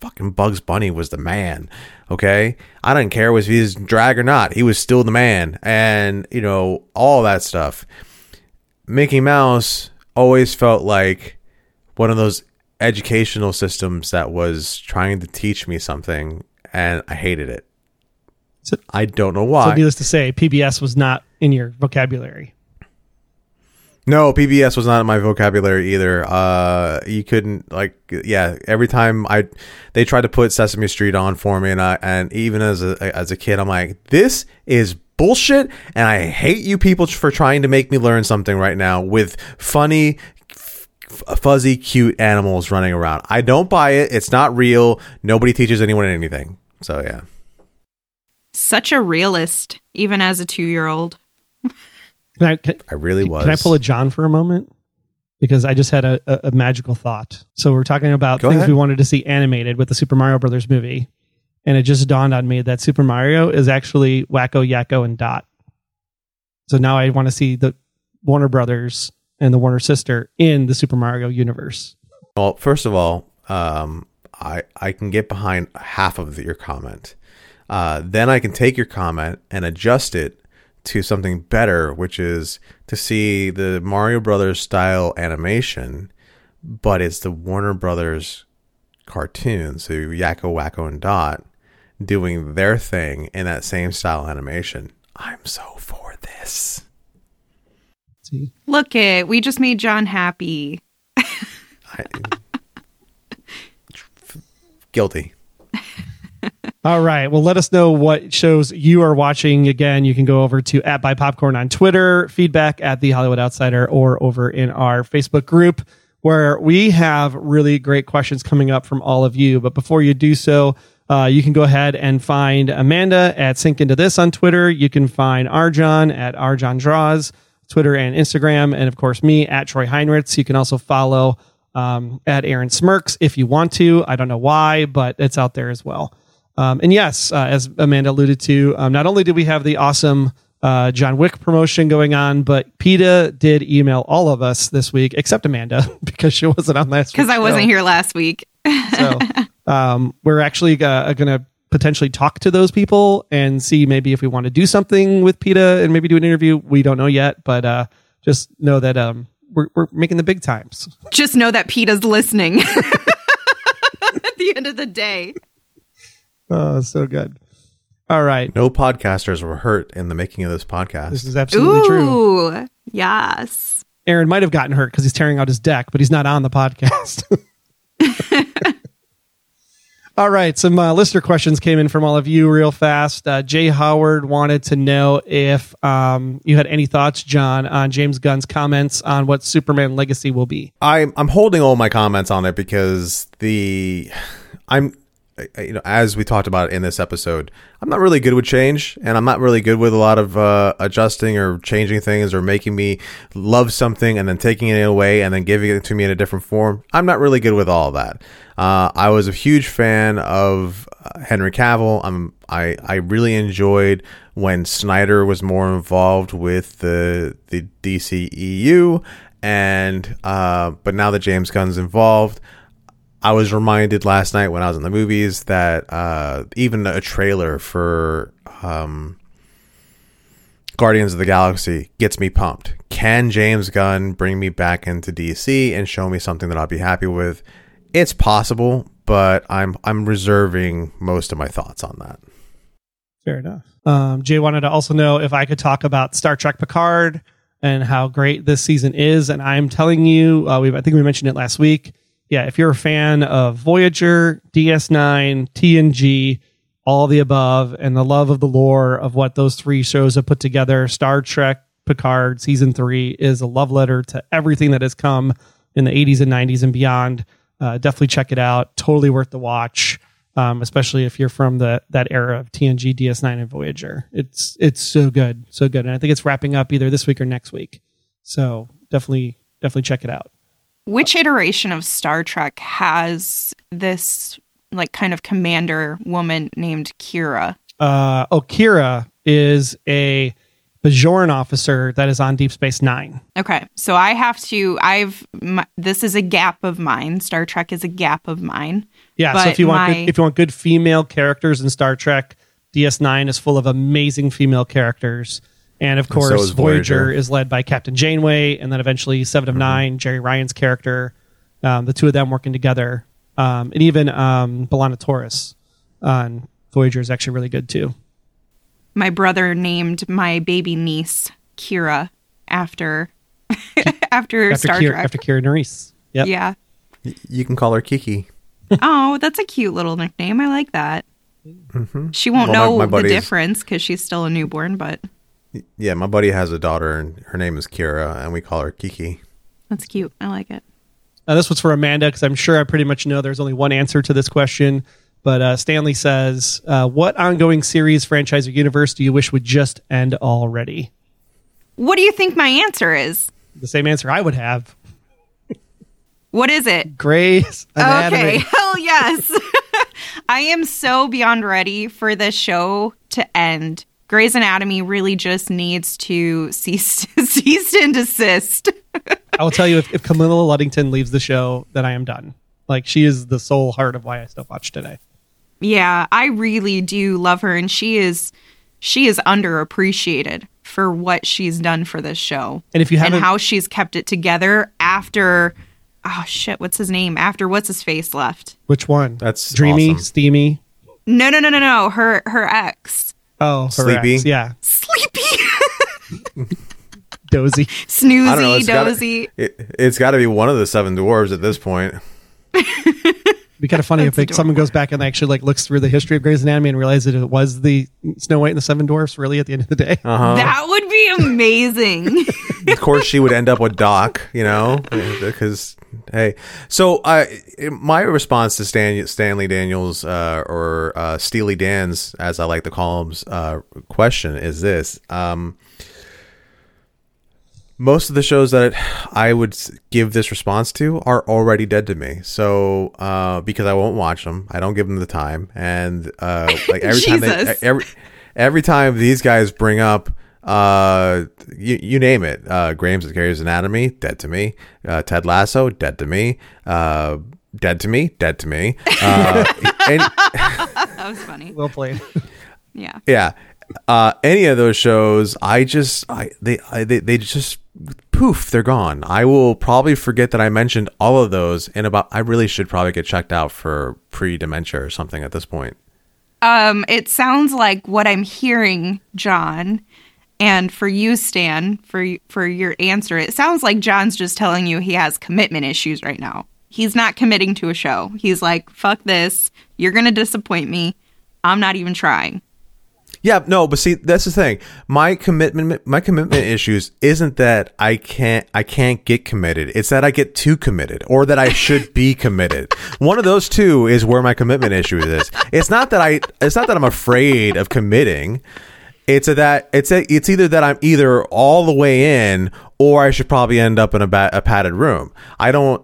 fucking Bugs Bunny was the man. Okay, I didn't care if he was drag or not. He was still the man, and you know, all that stuff. Mickey Mouse always felt like one of those educational systems that was trying to teach me something, and I hated it. So, I don't know why. So needless to say, PBS was not in your vocabulary. No, PBS was not in my vocabulary either. You couldn't every time they tried to put Sesame Street on for me, and even as a kid, I'm like, this is bullshit, and I hate you people for trying to make me learn something right now with funny, fuzzy, cute animals running around. I don't buy it. It's not real. Nobody teaches anyone anything. So yeah. Such a realist, even as a 2-year-old. I really was. Can I pull a John for a moment? Because I just had a magical thought. So we're talking about things we wanted to see animated with the Super Mario Brothers movie. And it just dawned on me that Super Mario is actually Wacko, Yakko, and Dot. So now I want to see the Warner Brothers and the Warner sister in the Super Mario universe. Well, first of all, I can get behind half of your comment. Then I can take your comment and adjust it to something better, which is to see the Mario Brothers style animation, but it's the Warner Brothers cartoon. So Yakko, Wacko, and Dot doing their thing in that same style animation. I'm so for this. See? Look it, we just made John happy. Guilty. All right. Well, let us know what shows you are watching. Again, you can go over to @BuyPopcorn on Twitter, feedback at The Hollywood Outsider, or over in our Facebook group, where we have really great questions coming up from all of you. But before you do so, you can go ahead and find Amanda at Sync Into This on Twitter. You can find Arjan at Arjan Draws, Twitter and Instagram. And of course, me at Troy Heinrichs. You can also follow at Aaron Smirks if you want to. I don't know why, but it's out there as well. And yes, as Amanda alluded to, not only did we have the awesome John Wick promotion going on, but PETA did email all of us this week, except Amanda, because she wasn't on last week. Because I wasn't here last week. So we're actually going to potentially talk to those people and see maybe if we want to do something with PETA and maybe do an interview. We don't know yet, but just know that we're making the big times. Just know that PETA's listening at the end of the day. Oh, so good. All right. No podcasters were hurt in the making of this podcast. This is absolutely true. Ooh, yes. Aaron might have gotten hurt because he's tearing out his deck, but he's not on the podcast. All right. Some listener questions came in from all of you real fast. Jay Howard wanted to know if you had any thoughts, John, on James Gunn's comments on what Superman Legacy will be. I'm holding all my comments on it because as we talked about in this episode, I'm not really good with change, and I'm not really good with a lot of adjusting or changing things or making me love something and then taking it away and then giving it to me in a different form. I'm not really good with all of that. I was a huge fan of Henry Cavill. I really enjoyed when Snyder was more involved with the DCEU, and but now that James Gunn's involved, I was reminded last night when I was in the movies that even a trailer for Guardians of the Galaxy gets me pumped. Can James Gunn bring me back into DC and show me something that I'll be happy with? It's possible, but I'm reserving most of my thoughts on that. Fair enough. Jay wanted to also know if I could talk about Star Trek Picard and how great this season is. And I'm telling you, I think we mentioned it last week. Yeah, if you're a fan of Voyager, DS9, TNG, all the above, and the love of the lore of what those three shows have put together, Star Trek Picard Season 3 is a love letter to everything that has come in the 80s and 90s and beyond. Definitely check it out. Totally worth the watch, especially if you're from that era of TNG, DS9, and Voyager. It's so good, so good. And I think it's wrapping up either this week or next week. So definitely check it out. Which iteration of Star Trek has this like kind of commander woman named Kira? Kira is a Bajoran officer that is on Deep Space Nine. Okay, so this is a gap of mine. Star Trek is a gap of mine. Yeah, but so if you want good female characters in Star Trek, DS9 is full of amazing female characters. And of course, so is Voyager is led by Captain Janeway, and then eventually Seven of Nine, Jerry Ryan's character, the two of them working together. And even B'Elanna Torres on Voyager is actually really good too. My brother named my baby niece Kira after Star Trek. After Kira Nerys. Yep. Yeah. You can call her Kiki. Oh, that's a cute little nickname. I like that. Mm-hmm. She won't Well, know my the difference because she's still a newborn, but Yeah, my buddy has a daughter, and her name is Kira, and we call her Kiki. that's cute. I like it. This was for Amanda because I'm sure I pretty much know there's only one answer to this question. But Stanley says, what ongoing series, franchise, or universe do you wish would just end already? What do you think my answer is? The same answer I would have. What is it? Grey's Anatomy. Okay, hell yes. I am so beyond ready for this show to end. Grey's Anatomy really just needs to cease and desist. I will tell you, if Camilla Luddington leaves the show, then I am done. Like, she is the sole heart of why I still watch today. Yeah, I really do love her, and she is underappreciated for what she's done for this show. And if you haven't, and how she's kept it together after, oh shit, what's his name? After what's his face left? which one? That's Dreamy, awesome. Steamy. No. Her ex. Oh, her Sleepy? ex, yeah, Sleepy. Dozy. Snoozy, I don't know. dozy. It's got to be one of the Seven Dwarves at this point. It'd be kind of funny if That's someone goes back and actually looks through the history of Grey's Anatomy and realizes that it was the Snow White and the Seven Dwarfs really at the end of the day. That would be amazing. Of course, she would end up with Doc, because, hey. So my response to Stanley Daniels, or Steely Dan's, as I like to call him, question is this. Most of the shows that I would give this response to are already dead to me. So, because I won't watch them, I don't give them the time, and like every time these guys bring up, you name it, Grey's Anatomy, dead to me. Ted Lasso, dead to me. Dead to me. That was funny. Well played. Yeah. Yeah. Any of those shows, they just poof, they're gone. I will probably forget that I mentioned all of those I really should probably get checked out for pre-dementia or something at this point. It sounds like what I'm hearing, John, and for you, Stan, for your answer, it sounds like John's just telling you he has commitment issues right now. He's not committing to a show. He's like, fuck this. You're going to disappoint me. I'm not even trying. Yeah, no, but see, that's the thing. My commitment issues isn't that I can't get committed. It's that I get too committed, or that I should be committed. One of those two is where my commitment issue is. It's not that I'm afraid of committing. It's either that I'm either all the way in, or I should probably end up in a padded room. I don't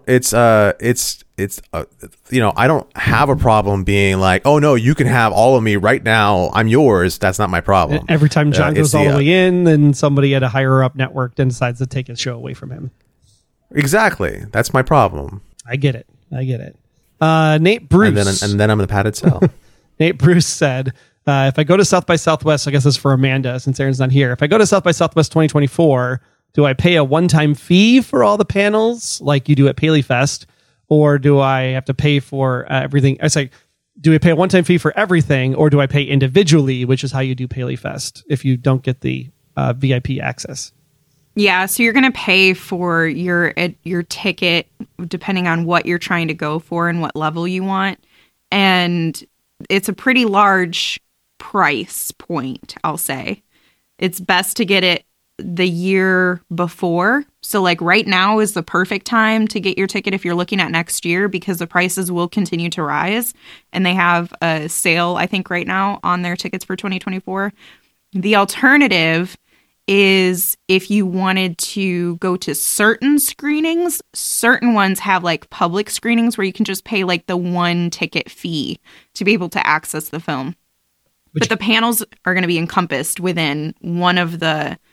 have a problem being like, oh no, you can have all of me right now. I'm yours. That's not my problem. Every time John goes all the way in, then somebody at a higher up network then decides to take his show away from him. Exactly. That's my problem. I get it. Nate Bruce. And then I'm in the padded cell. Nate Bruce said, if I go to South by Southwest, I guess this is for Amanda since Aaron's not here. If I go to South by Southwest 2024, do I pay a one-time fee for all the panels like you do at Paley Fest? Or do I have to pay for everything? I say, do we pay a one-time fee for everything, or do I pay individually, which is how you do Paley Fest if you don't get the VIP access? Yeah, so you're going to pay for your ticket depending on what you're trying to go for and what level you want. And it's a pretty large price point, I'll say. It's best to get it the year before. So like right now is the perfect time to get your ticket if you're looking at next year, because the prices will continue to rise, and they have a sale, I think, right now on their tickets for 2024. The alternative is if you wanted to go to certain screenings, certain ones have like public screenings where you can just pay like the one ticket fee to be able to access the film. But the panels are going to be encompassed within one of the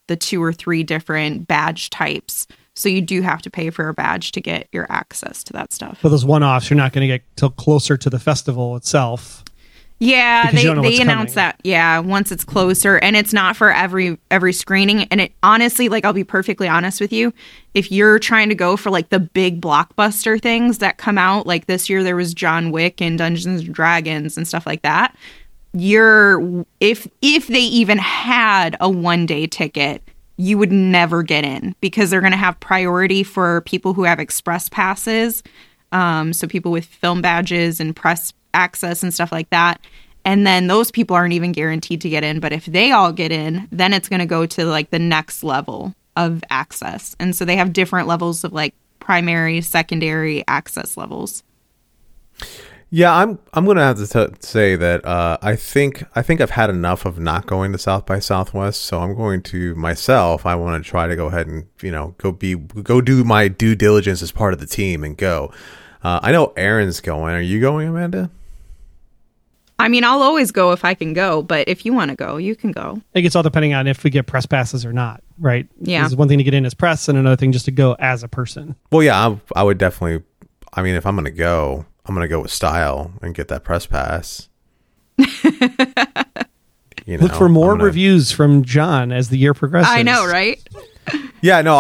the 2 or 3 different badge types. So you do have to pay for a badge to get your access to that stuff. But those one-offs, you're not going to get till closer to the festival itself. Yeah, Because you don't know they what's announce coming. that. Yeah, once it's closer, and it's not for every screening. And it honestly, like, I'll be perfectly honest with you, if you're trying to go for like the big blockbuster things that come out, like this year there was John Wick and Dungeons and Dragons and stuff like that. If they even had a 1-day ticket, you would never get in because they're going to have priority for people who have express passes. So people with film badges and press access and stuff like that. And then those people aren't even guaranteed to get in. But if they all get in, then it's going to go to like the next level of access. And so they have different levels of like primary, secondary access levels. Yeah, I'm going to have to say that I think I've had enough of not going to South by Southwest, so I'm going to myself. I want to try to go ahead and go do my due diligence as part of the team and go. I know Aaron's going. Are you going, Amanda? I mean, I'll always go if I can go, but if you want to go, you can go. I think it's all depending on if we get press passes or not, right? Yeah. There's one thing to get in as press and another thing just to go as a person. Well, yeah, I would definitely. I mean, if I'm going to go, I'm going to go with style and get that press pass. Look for more reviews from John as the year progresses. I know, right? Yeah, no,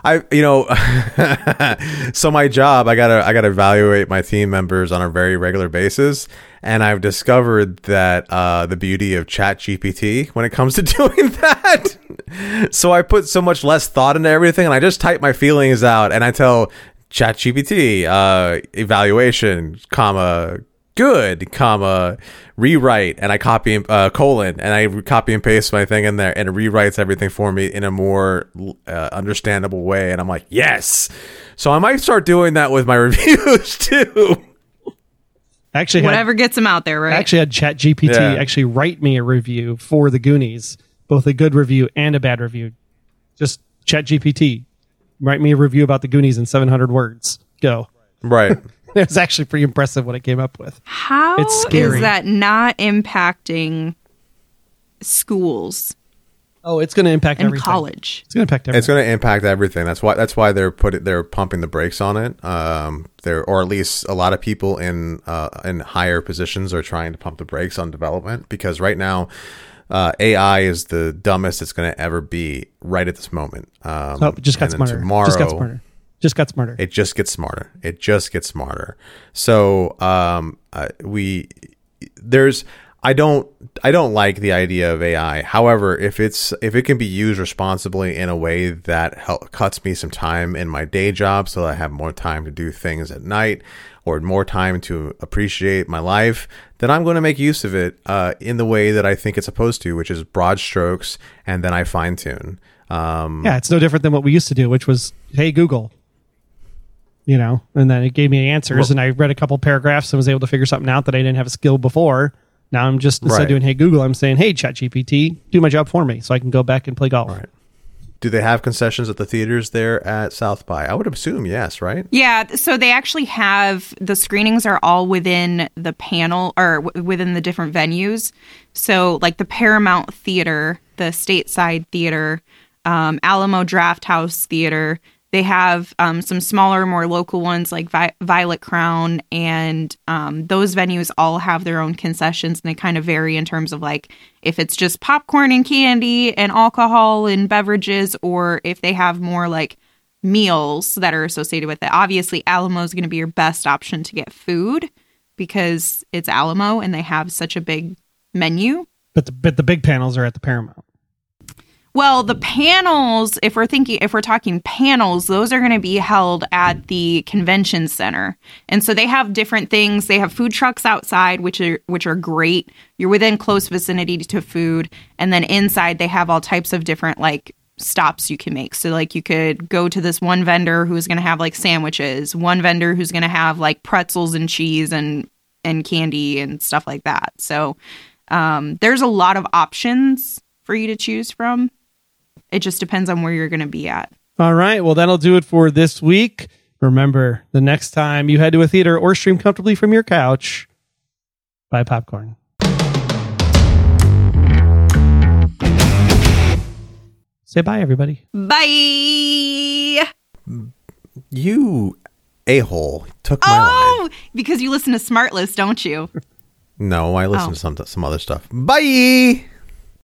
so my job, I gotta evaluate my team members on a very regular basis, and I've discovered that the beauty of ChatGPT when it comes to doing that. So I put so much less thought into everything, and I just type my feelings out, and I tell ChatGPT evaluation, comma, good, comma, rewrite, and I copy colon, and I copy and paste my thing in there, and it rewrites everything for me in a more understandable way, and I'm like, yes. So I might start doing that with my reviews too. Actually, whatever gets them out there, right? I actually had ChatGPT actually write me a review for the Goonies, both a good review and a bad review. Just ChatGPT, write me a review about the Goonies in 700 words. Go. Right. It was actually pretty impressive what it came up with. How It's scary. is that not impacting schools Oh, it's going to impact and everything. college? It's going to impact everything. It's going to impact everything. That's why they're pumping the brakes on it. Or at least a lot of people in higher positions are trying to pump the brakes on development, because right now AI is the dumbest it's going to ever be right at this moment. It just got smarter. Tomorrow, just got smarter. Just got smarter. It just gets smarter. It just gets smarter. So I don't like the idea of AI. However, if it can be used responsibly in a way that cuts me some time in my day job, so that I have more time to do things at night or more time to appreciate my life, then I'm going to make use of it in the way that I think it's supposed to, which is broad strokes, and then I fine tune. It's no different than what we used to do, which was, hey, Google. And then it gave me answers, and I read a couple paragraphs and was able to figure something out that I didn't have a skill before. Now I'm just, instead of doing, hey, Google, I'm saying, hey, ChatGPT, do my job for me so I can go back and play golf. Right. Do they have concessions at the theaters there at South by? I would assume yes, right? Yeah, so they actually have, the screenings are all within the panel or within the different venues. So like the Paramount Theater, the Stateside Theater, Alamo Drafthouse Theater, they have some smaller, more local ones like Violet Crown, and those venues all have their own concessions, and they kind of vary in terms of like if it's just popcorn and candy and alcohol and beverages, or if they have more like meals that are associated with it. Obviously, Alamo is going to be your best option to get food because it's Alamo and they have such a big menu. But the big panels are at the Paramount. Well, the panels, if we're talking panels, those are going to be held at the convention center. And so they have different things. They have food trucks outside, which are great. You're within close vicinity to food. And then inside they have all types of different like stops you can make. So like you could go to this one vendor who's going to have like sandwiches, one vendor who's going to have like pretzels and cheese and candy and stuff like that. So there's a lot of options for you to choose from. It just depends on where you're going to be at. All right. Well, that'll do it for this week. Remember, the next time you head to a theater or stream comfortably from your couch, buy popcorn. Say bye, everybody. Bye. You a-hole took my line. Oh, because you listen to Smartless, don't you? No, I listen to some other stuff. Bye.